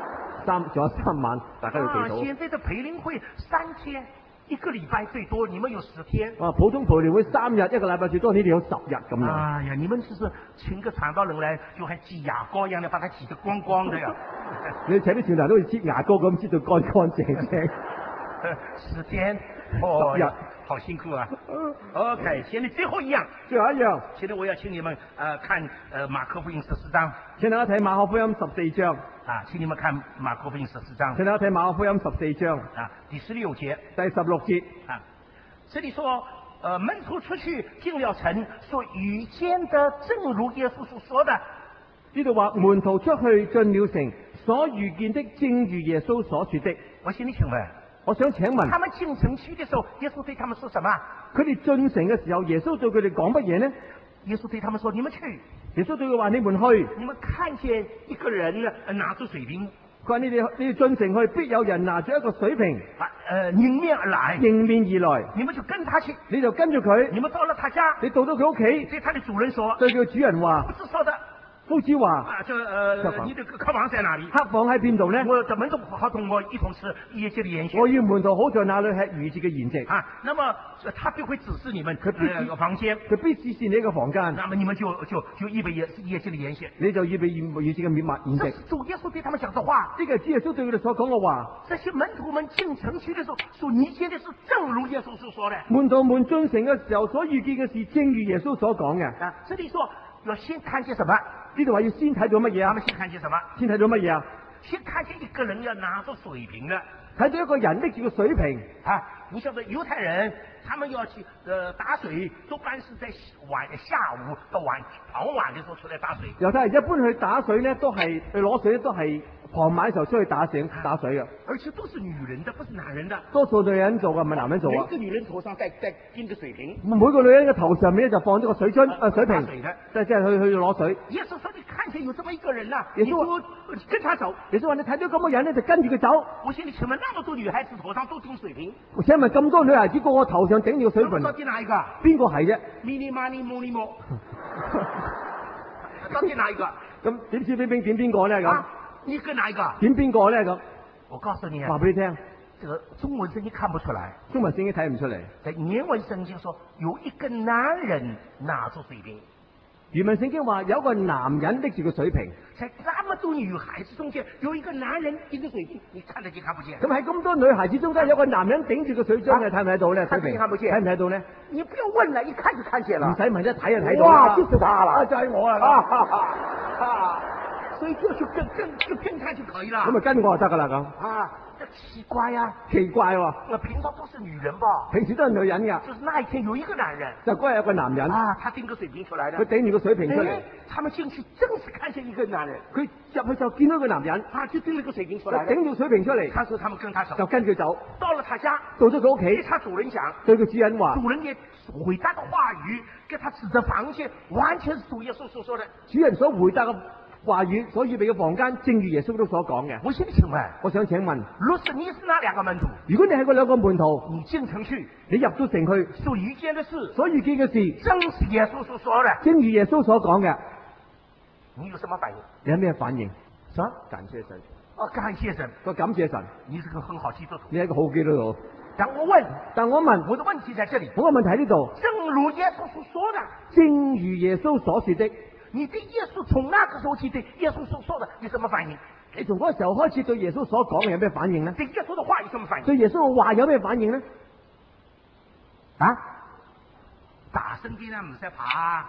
3晚，大家要祈禱。 现在的培靈會3天，1個禮拜最多，你們有10天。 普通培靈會3日，一個禮拜最多你哋有10日咁樣。 哎呀，你們就是請個傳道人來，就還擠牙膏一樣的，把它擠得光光的呀。 你請啲傳道人都好似擠牙膏咁，擠到乾乾淨淨。 10天，哦呀，好辛苦啊。OK， 现在最後一樣，現在我要請你們看馬可福音14章。 請大家睇馬可福音14章。 啊，請你們看馬可福音14章。 請大家睇馬可福音14章。 啊，第16節。 第16節。 啊，這裡說，門徒出去進了城，所遇見的正如耶穌所說的。 呢度話門徒出去進了城，所遇見的正如耶穌所說的。 我想請問，他們進城去的時候，耶穌對他們說什麼？ 佢哋進城嘅時候，耶穌對佢哋講乜嘢呢？ 耶穌對他們說：你們去。 耶穌對佢話：你們去。 你們看見一個人拿住水瓶， 佢話你哋進城去，必有人拿住一個水瓶， 迎面而來，你們就跟他去， 你就跟住佢。 你們到了他家， 你到咗佢屋企， 對他的主人說， 對佢主人話， 不是說的。 夫子話： 你的客房在哪裡？ 客房喺邊度呢？ 我的門徒好同我一同吃逾越節的筵席。 我與門徒好在那裡吃逾越節嘅筵席。 啊，那麼他必會指示你們房間， 佢必指示你一個房間。 那麼你們就預備逾越節的筵席， 你就預備逾越節嘅筵席。 主耶穌對他們講的話， 呢個主耶穌對佢哋所講嘅話。 這些門徒們進城去的時候，所遇見的是正如耶穌所說的。 門徒們進城嘅時候所遇見嘅事，正如耶穌所講嘅。 啊，這裡說要先看見什麼？ 呢度話要先睇到乜嘢啊？ 他們先看見什麼？ 先睇到乜嘢啊？ 先看見一個人要拿着水瓶的， 睇到一個人拎住個水瓶啊！你曉得猶太人，他們要去打水，多半是在下午到傍晚的時候出來打水。 猶太人一般去打水呢，都係去攞水都係傍晚嘅時候出去打水嘅。 而且都是女人的，不是男人的。 多數女人做嘅，唔係男人做啊。 每個女人頭上再釘個水瓶。 每個女人嘅頭上面咧就放咗個水樽水瓶，即係去攞水。 耶穌說：你看見有這麼一個人啊， 耶穌你就跟他走。 耶穌話：你睇到咁嘅人咧，就跟住佢走。 我心裏請問，那麼多女孩子頭上都釘水瓶， 我請問咁多女孩子個個頭上頂住水瓶， 到底哪一個？ 邊個係啫？ 咪尼瑪尼摩尼摩，到底哪一個？ 咁點知點邊個咧咁？ 你跟哪一個？ 點邊個咧咁？ 我告訴你啊， 話俾你聽， 這個中文聖經看不出來， 中文聖經睇唔出嚟。 在原文聖經說有一個男人拿住水瓶。 原文聖經話有一個男人拎住個水瓶， 在這麼多女孩子中間有一個男人拎住水瓶，你看得見看不見？ 咁喺咁多女孩子中間有個男人頂住個水樽，你睇唔睇到咧？水瓶看不見？ 睇唔睇到咧？ 你不要問了，一看就看見了。 唔使問，一睇就睇到哇，就是他了， 就係我啊！所以就跟他就可以了。 咁咪跟我就得噶啦咁。 啊，這奇怪呀！ 奇怪喎！ 我平常都是女人吧？ 平時都係女人噶。 就是那一天有一個男人， 就嗰日有個男人啊，他頂個水瓶出來的。 佢頂住個水瓶出嚟， 他們進去正是看見一個男人， 佢入去就見到個男人， 啊，就頂了個水瓶出來， 頂住水瓶出嚟。 他說他們跟他走， 就跟佢走， 到了他家， 到咗佢屋企， 對他主人講， 對佢主人話， 主人也偉大的話語，給他指着房間，完全是主耶穌所說的。 主人所回答嘅話語所預備嘅房間，正如耶穌都所講嘅。 我想請問，若是你是那兩個門徒， 如果你係嗰兩個門徒， 你進城去， 你入到城去， 所遇見的事， 正是耶穌所說的， 正如耶穌所講嘅， 你有什麼反應？ 你有咩反應？ 啥？ 感謝神。 哦，感謝神。 個感謝神。 你是個很好基督徒。 你係一個好基督徒。 但我問，我的問題在這裡。 我個問題喺呢度。 正如耶穌所說的。 正如耶穌所說的。 你對耶穌從那個時候起對耶穌所說的有什麼反應？ 你從嗰個時候開始對耶穌所講嘅有咩反應呢？ 對耶穌的話有什麼反應？ 對耶穌嘅話有咩反應呢？啊？ 大聲啲啦，唔使怕。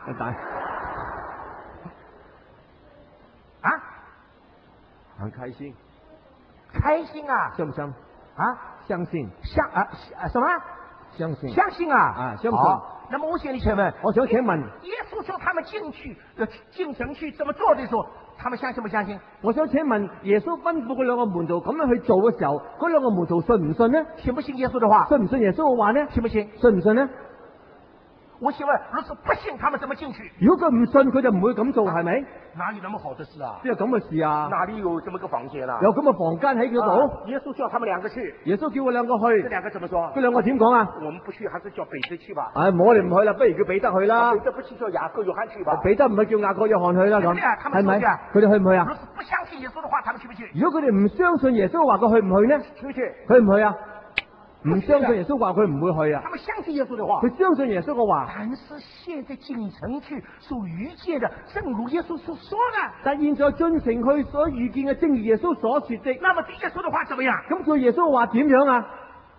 啊？ 很開心。 開心啊？ 信唔信？ 啊？ 相信。 什麼？ 相信。 相信啊？ 啊，相信。 那麼我想請問，耶穌說他們進城去怎麼做的時候，他們相信不相信？ 我想請問，耶穌吩咐嗰兩個門徒咁樣去做嘅時候，嗰兩個門徒信唔信呢？ 信不信耶穌的話？ 信唔信耶穌嘅話呢？ 信不信？ 信唔信呢？ 我请问，若是不信，他们怎么进去？ 如果佢唔信，佢就唔會咁做，係咪？ 哪有那么好的事啊？ 邊有咁嘅事啊？ 哪里有这么个房间啊？ 有咁嘅房間喺嗰度？ 耶稣叫他们两个去， 耶穌叫佢兩個这去， 两个怎么说？ 佢兩個點講啊？ 我们不去，還是叫彼得去吧。 唉，我哋唔去啦，不如叫彼得去啦彼。得不去，叫雅各、约翰去吧。 彼得唔係叫雅各、約翰去啦咁， 對啊他們係咪？ 說嘅佢哋去唔去啊若？是不相信耶稣的話，他們去不去？ 如果佢哋唔相信耶穌嘅話，佢去唔去呢？ 去不去？ 佢唔去啊？唔相信耶穌話，佢唔會去啊他。們相信耶穌的話。 佢相信耶穌嘅話， 但是現在進城去所遇見的，正如耶穌所說的。 但現在進城去所遇見嘅，正如耶穌所說的。 那麼對耶穌的話怎麼樣？ 咁對耶穌嘅話點樣啊？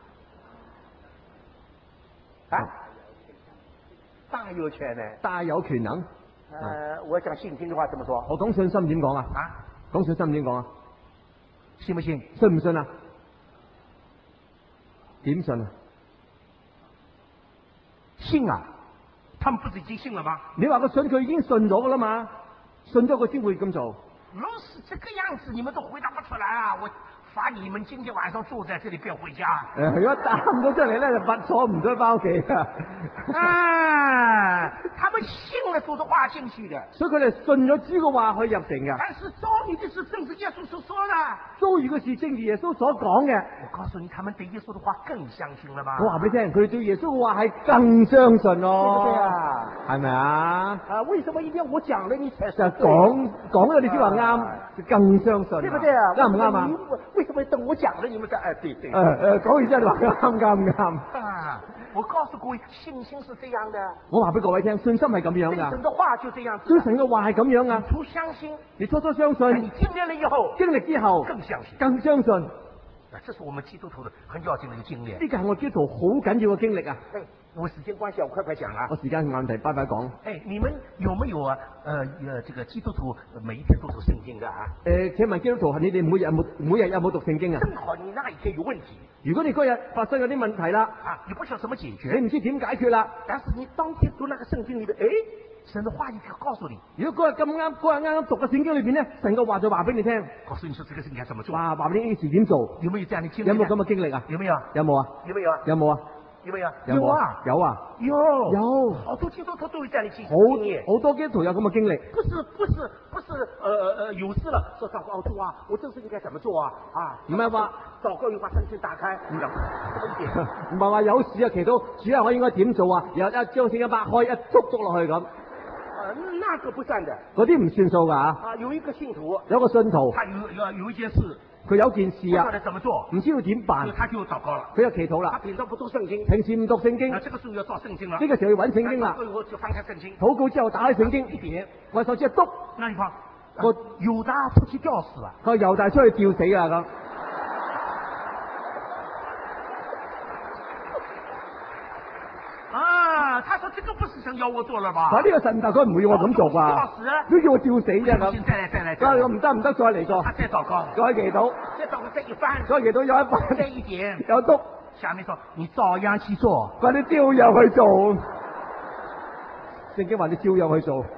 啊，大有權呢。 大有權能。 我講信心的話怎麼說？ 我講信心點講啊？ 啊， 講信心點講啊？ 信不信？ 信唔信啊？點信啊？ 信啊！他們不是已經信了嗎？ 你話佢信，佢已經信咗噶啦嘛？信咗佢先會咁做。 若是這個樣子，你們都回答不出來啊！我罰你們今天晚上住在這裏，不要回家。 如果答唔到出嚟咧，就罰坐唔准翻屋企啊！ 啊，他們信了主的話進去的。 所以佢哋信咗主嘅話去入城噶。 但是遭遇的是正是耶穌所說的。 遭遇嘅事正如耶穌所講嘅。 我告訴你，他們對耶穌的話更相信了嗎？ 我話俾你聽，佢哋對耶穌嘅話係更相信咯。 對不對啊？ 係咪啊？ 啊，為什麼一定要我講了你才就講咗你先話啱，就更相信。 對不對啊？ 啱唔啱啊？ 為什麼等我講了你們才哎對對？ 講完之後你話啱唔啱？ 啊，我告訴各位，信心是這樣的。 我話俾各位聽，信心係咁樣噶。 對神的話就這樣子。 對神嘅話係咁樣啊。 初相信， 你初相信， 你經歷了以後， 經歷之後更相信， 更相信。 這是我們基督徒的很要緊的一個經歷。 呢個係我基督徒好緊要嘅經歷啊！ 我時間關係，我快快講啊！ 我時間問題，快快講。 你們有沒有啊？這個基督徒每一天都讀聖經的啊？ 請問基督徒，你哋每日有冇讀聖經啊？ 正好你那一天有問題， 如果你嗰日發生有啲問題啦， 你不曉得怎麼解決， 你唔知點解決啦， 但是你當天讀那個聖經裏邊，神的話語就告訴你。 如果嗰日啱啱讀嘅聖經裏邊咧，神嘅話就話俾你聽， 告訴你說這個聖經該怎麼做， 話俾你呢件事點做， 有沒有這樣的經歷？ 有冇咁嘅經歷啊？ 有沒有？ 有冇啊？ 有沒有啊？ 有冇啊？ 有沒有？ 有啊！有啊！ 有好多基督徒都有這樣的經驗， 好多基督徒有咁嘅經歷。 不是有事了，說禱告主啊，我這事應該怎麼做啊？ 唔係話禱告又把聖經打開，這麼一點。 唔係話有事啊，祈禱主啊，我應該點做啊？然後一將聖經擘開，一捉落去咁。 那個不算的， 嗰啲唔算數噶有一個信徒， 有個信徒， 他有一件事， 佢有件事啊， 不曉得怎麼做， 唔知道點辦， 他就禱告了， 佢就祈禱啦。 他平常不讀聖經， 平時唔讀聖經， 這個時候要找聖經了。 呢個時候要揾聖經啦。 禱告就翻開聖經， 禱告之後打開聖經， 一點， 我手指一篤， 那地方，我猶大出去吊死啊！ 佢猶大出去吊死啊咁。 他說這個不是神要我做了吧？ 呢個神大概唔會要我咁做啩？都叫我吊死啫咁。 再來， 我唔得，再嚟過。 他再禱告， 再祈禱， 再禱告再一翻， 再祈禱有一翻， 再一點， 有篤。 下面說你照樣去做， 話你照樣去做。聖經話你照樣去做。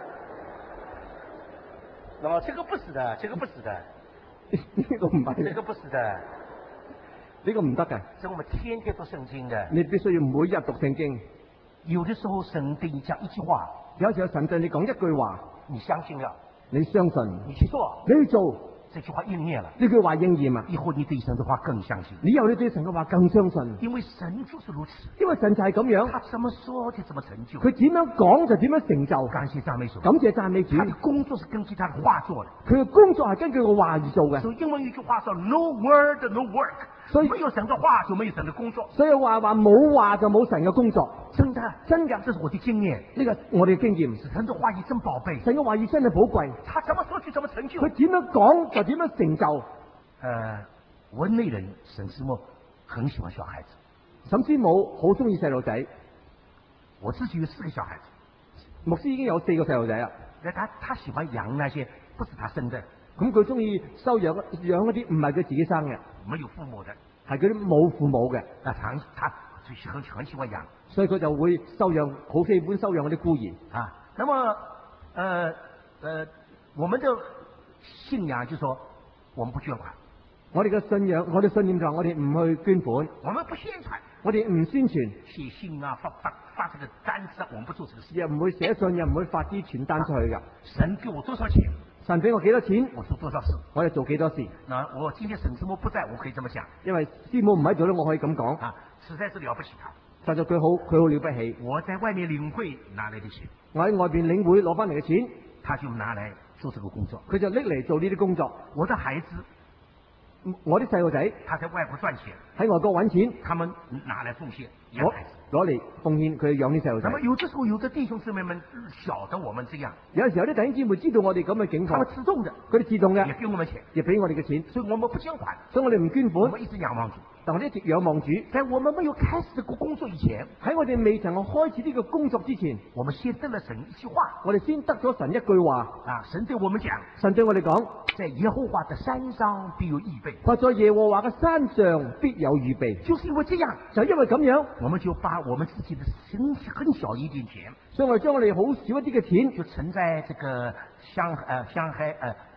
這個不是的，這個不是的， 呢個唔係， 這個不是的， 呢個唔得嘅。 是我們天天讀聖經的， 你必須要每日讀聖經。 有的時候神對你講一句話， 有時候神對你講一句話， 你相信了， 你相信， 你去做， 你去做， 這句話應驗了， 呢句話應驗啊！ 以後你對神的話更相信， 你以後你對神嘅話更相信， 因為神就是如此， 因為神就係咁樣， 他怎麼說就怎麼成就， 佢點樣講就點樣成就。 感謝讚美主， 感謝讚美主。 他的工作是根據他的話做的， 佢嘅工作係根據個話而做嘅。 所以英文有一句話說 No word no work， 所以沒有神的話就沒有神的工作， 所以話冇話就冇神嘅工作。 真的，這是我的經驗， 呢個我哋嘅經驗。 神的話語真寶貝， 神嘅話語真係寶貴。 他怎麼說就怎麼成就， 佢點樣講就點樣成就。 我內人沈師母很喜歡小孩子， 沈師母好中意細路仔。 我自己有4個小孩子， 牧師已經有4個細路仔啦。 他喜歡養那些不是他生的， 咁佢中意收養一啲唔係佢自己生嘅， 沒有父母的， 係嗰啲冇父母嘅。 他很喜歡養， 所以佢就會收養，好喜歡收養嗰啲孤兒啊。那麼我們的信仰就說我們不捐款， 我哋嘅信仰，我哋信念上，我哋唔去捐款， 我们不宣传， 我哋唔宣傳， 写信啊，发这个单子啊，我们不做这个事。 又唔會寫信，又唔會發啲傳單出去噶。 神给我多少錢， 神俾我幾多錢， 我做多少事。 我哋做幾多事。 那我今天沈師母不在，我可以這麼講因為師母唔喺度咧，我可以咁講， 啊，實在是了不起他。 實在佢好了不起。 我在外面領會拿來的錢， 我喺外邊領會攞翻嚟嘅錢， 他就拿來做這個工作。 佢就拎嚟做呢啲工作。 我的孩子， 我啲細路仔他在外國賺錢， 喺外國揾錢， 他們拿來奉獻養孩子。 攞嚟奉獻佢養啲細路仔那。麼有的時候，有的弟兄姊妹們曉得我們這樣， 有時候啲弟兄姊妹知道我哋咁嘅境況他們，自動的佢哋自動也嘅， 給我們錢， 亦俾我哋嘅錢， 所以我們不捐款， 所以我哋唔捐款， 我們一直仰望主。 但我哋一直仰望主。 在我們沒有開始這個工作以前， 喺我哋未曾開始呢個工作之前， 我們先得了神一句話我哋先得咗神一句話。 啊，神對我們講， 神對我哋講， 在耶和華的山上必有預備。 話在耶和華嘅山上必有預備。 就是因為這樣， 就因為咁樣， 我們就把我們自己的很小一點錢， 所以我哋將我哋好少一啲嘅錢， 就存在這個上海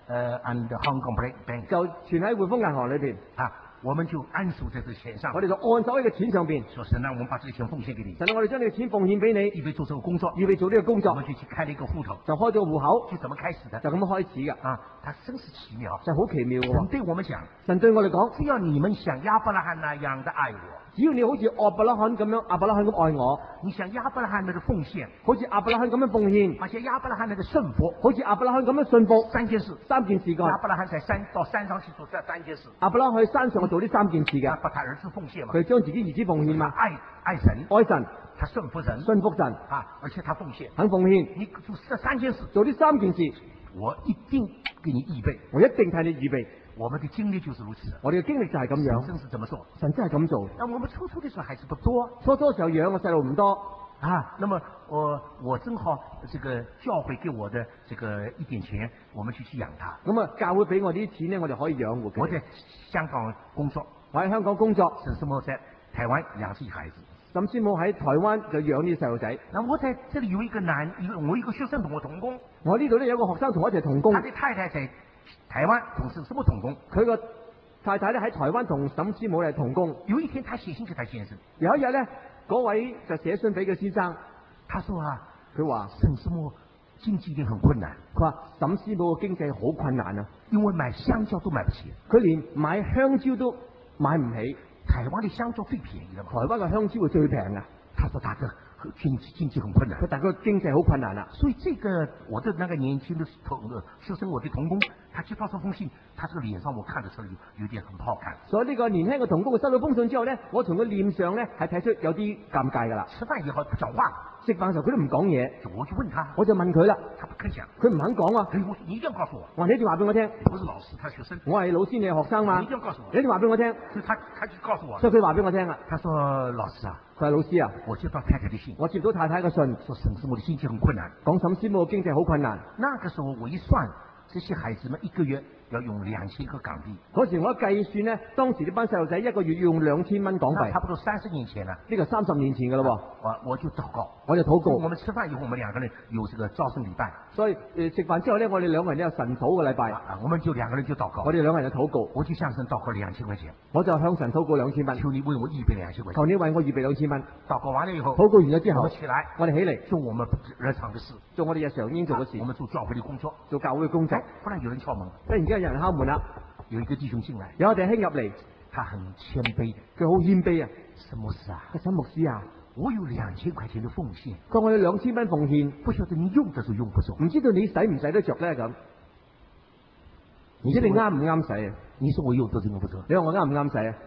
and Hong Kong Bank 就存喺匯豐銀行裏邊。 啊，我們就安守在這個錢上。 我哋就按手喺個錢上邊。 說神讓我們把這個錢奉獻給你， 神啊，我哋將呢個錢奉獻俾你， 預備做這個工作， 預備做呢個工作， 我們就去開了一個戶頭， 就開咗個戶口， 是怎麼開始的？ 就咁樣開始㗎。 啊，它真是奇妙。 就好奇妙嘅神喎。 對我們講， 神對我哋講， 只要你們像亞伯拉罕那樣的愛我， 只要你好似亞伯拉罕咁樣，亞伯拉罕咁愛我， 你像亞伯拉罕那個奉獻， 好似亞伯拉罕咁樣奉獻， 而且亞伯拉罕那個順服， 好似亞伯拉罕咁樣信服， 三件事。 三件事亞㗎。 伯拉罕到山上去做這三件事， 亞伯拉罕去山上做呢三件事嘅， 他把他兒子奉獻嘛， 佢將自己兒子奉獻嘛， 愛神， 愛神， 他順服人， 信服神， 啊，而且他奉獻。 肯奉獻， 你做這三件事， 做呢三件事， 我一定給你預備。 我一定替你預備。 我們的經歷就是如此， 我哋嘅經歷就係咁神樣， 真是這麼做。 神真係咁做。 那我們初的時候孩子不多初時候養嘅細路唔多， 啊，那麼我正好這個教會給我的這個一點錢，我們去養他。 咁啊教會俾我啲錢咧，我就可以養活佢。 我在香港工作， 我喺香港工作， 沈師母在台灣養自己孩子。 沈師母喺台灣就養呢啲細路仔。 那我在這裡有我一個學生同我同工， 我呢度咧有個學生同我一齊同工， 他的太太在台灣同沈師母同工。 佢個太太咧喺台灣同沈師母係同工。 有一天他寫信給他先生， 有一日咧，嗰位就寫信俾佢先生， 他說啊， 佢話沈師母經濟一定很困難， 佢話沈師母嘅經濟好困難啊， 因為買香蕉都買不起。 佢連買香蕉都買唔起。 台灣的香蕉最便宜的嘛。 台灣嘅香蕉係最平啊。 他說他的經濟很困難， 佢大概經濟好困難啊。 所以這個我的那個年輕的學生，我的同工，他接到這封信，他這個臉上我看的時候有點很不好看。 所以呢個年輕嘅同工收到封信之後咧，我從佢臉上咧係睇出有啲尷尬噶啦。 吃飯以後不講話， 食飯時候佢都唔講嘢， 我就問他， 我就問佢啦， 他不肯講， 佢唔肯講啊。 我說你一定要告訴我， 我話你一定話俾我聽， 我是老師，他學生， 我係老師，你係學生嘛， 你一定要告訴我， 你一定話俾我聽。 所以他就告訴我， 所以佢話俾我聽啦。 他說老師啊， 佢係老師啊， 我接到太太的信， 我接到太太嘅信， 說沈師母的經濟很困難， 講沈師母嘅經濟好困難。 那個時候我一算，這些孩子們一個月要用2000個港幣。 嗰時我一計算呢，當時呢班細路仔一個月要用2000蚊港幣， 差不多30年前了。 呢個30年前噶啦喎。 我就禱告， 我就禱告。 我們吃飯以後，我們兩個人有這個招生禮拜。 所以食飯之後呢，我哋兩個人都有神禱嘅禮拜。 我們就兩個人就禱告。 我哋兩個人就禱告。 我就向神禱告2000塊錢。 我就向神禱告2000蚊。 求你為我預備2000塊錢。 求你為我預備2000蚊。 禱告完了以後， 禱告完咗之後， 我起來， 我哋起嚟做我們日常的事， 做我哋日常應做嘅事。 我們做教會的工作， 做教會嘅工作。 忽然有人敲門， 突然之間有人敲門啦， 有一個弟兄進來， 有我哋兄入嚟， 他很謙卑， 佢好謙卑啊。 沈牧師啊， 沈牧師啊， 我有2000塊錢的奉獻， 佢話我有2000蚊奉獻， 不曉得你用得着用不着， 唔知道你使唔使得着咧咁？唔知你啱唔啱使啊？ 你說我用得着用不着？ 你話我啱唔啱使啊？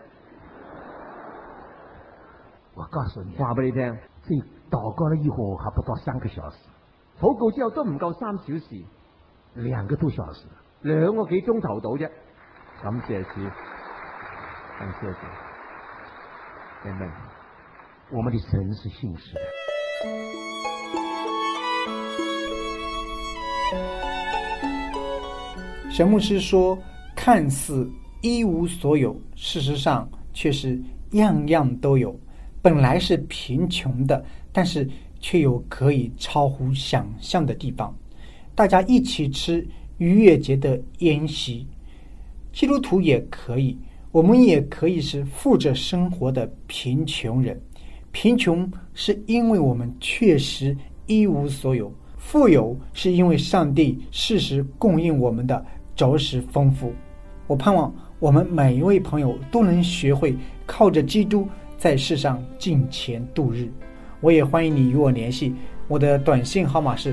我告訴你， 話俾你聽， 這禱告了以後還不到3個小時， 禱告之後都唔夠3小時 ，2個多小時 ，2個幾鐘頭到啫。感謝主，感謝主，阿們。 我們的神是信實的。 沈牧師說，看似一無所有，事實上卻是樣樣都有。本來是貧窮的，但是卻有可以超乎想象的地方。大家一起吃逾越節的筵席， 基督徒也可以，我们也可以是富着生活的贫穷人。贫穷是因为我们确实一无所有，富有是因为上帝适时供应我们的着实丰富。我盼望我们每一位朋友都能学会靠着基督在世上敬虔度日。我也欢迎你与我联系，我的短信号码是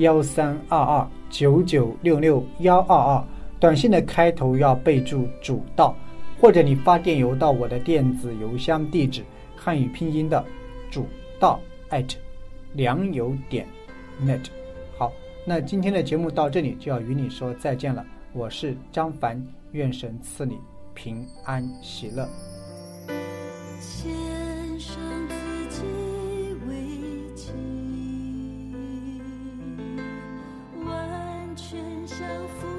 132299662122，短信的开头要备注主道，或者你发电邮到我的电子邮箱地址汉语拼音的主道@良友.net。好，那今天的节目到这里就要与你说再见了。我是张凡，愿神赐你平安喜乐。 献上自己为祭，完全降服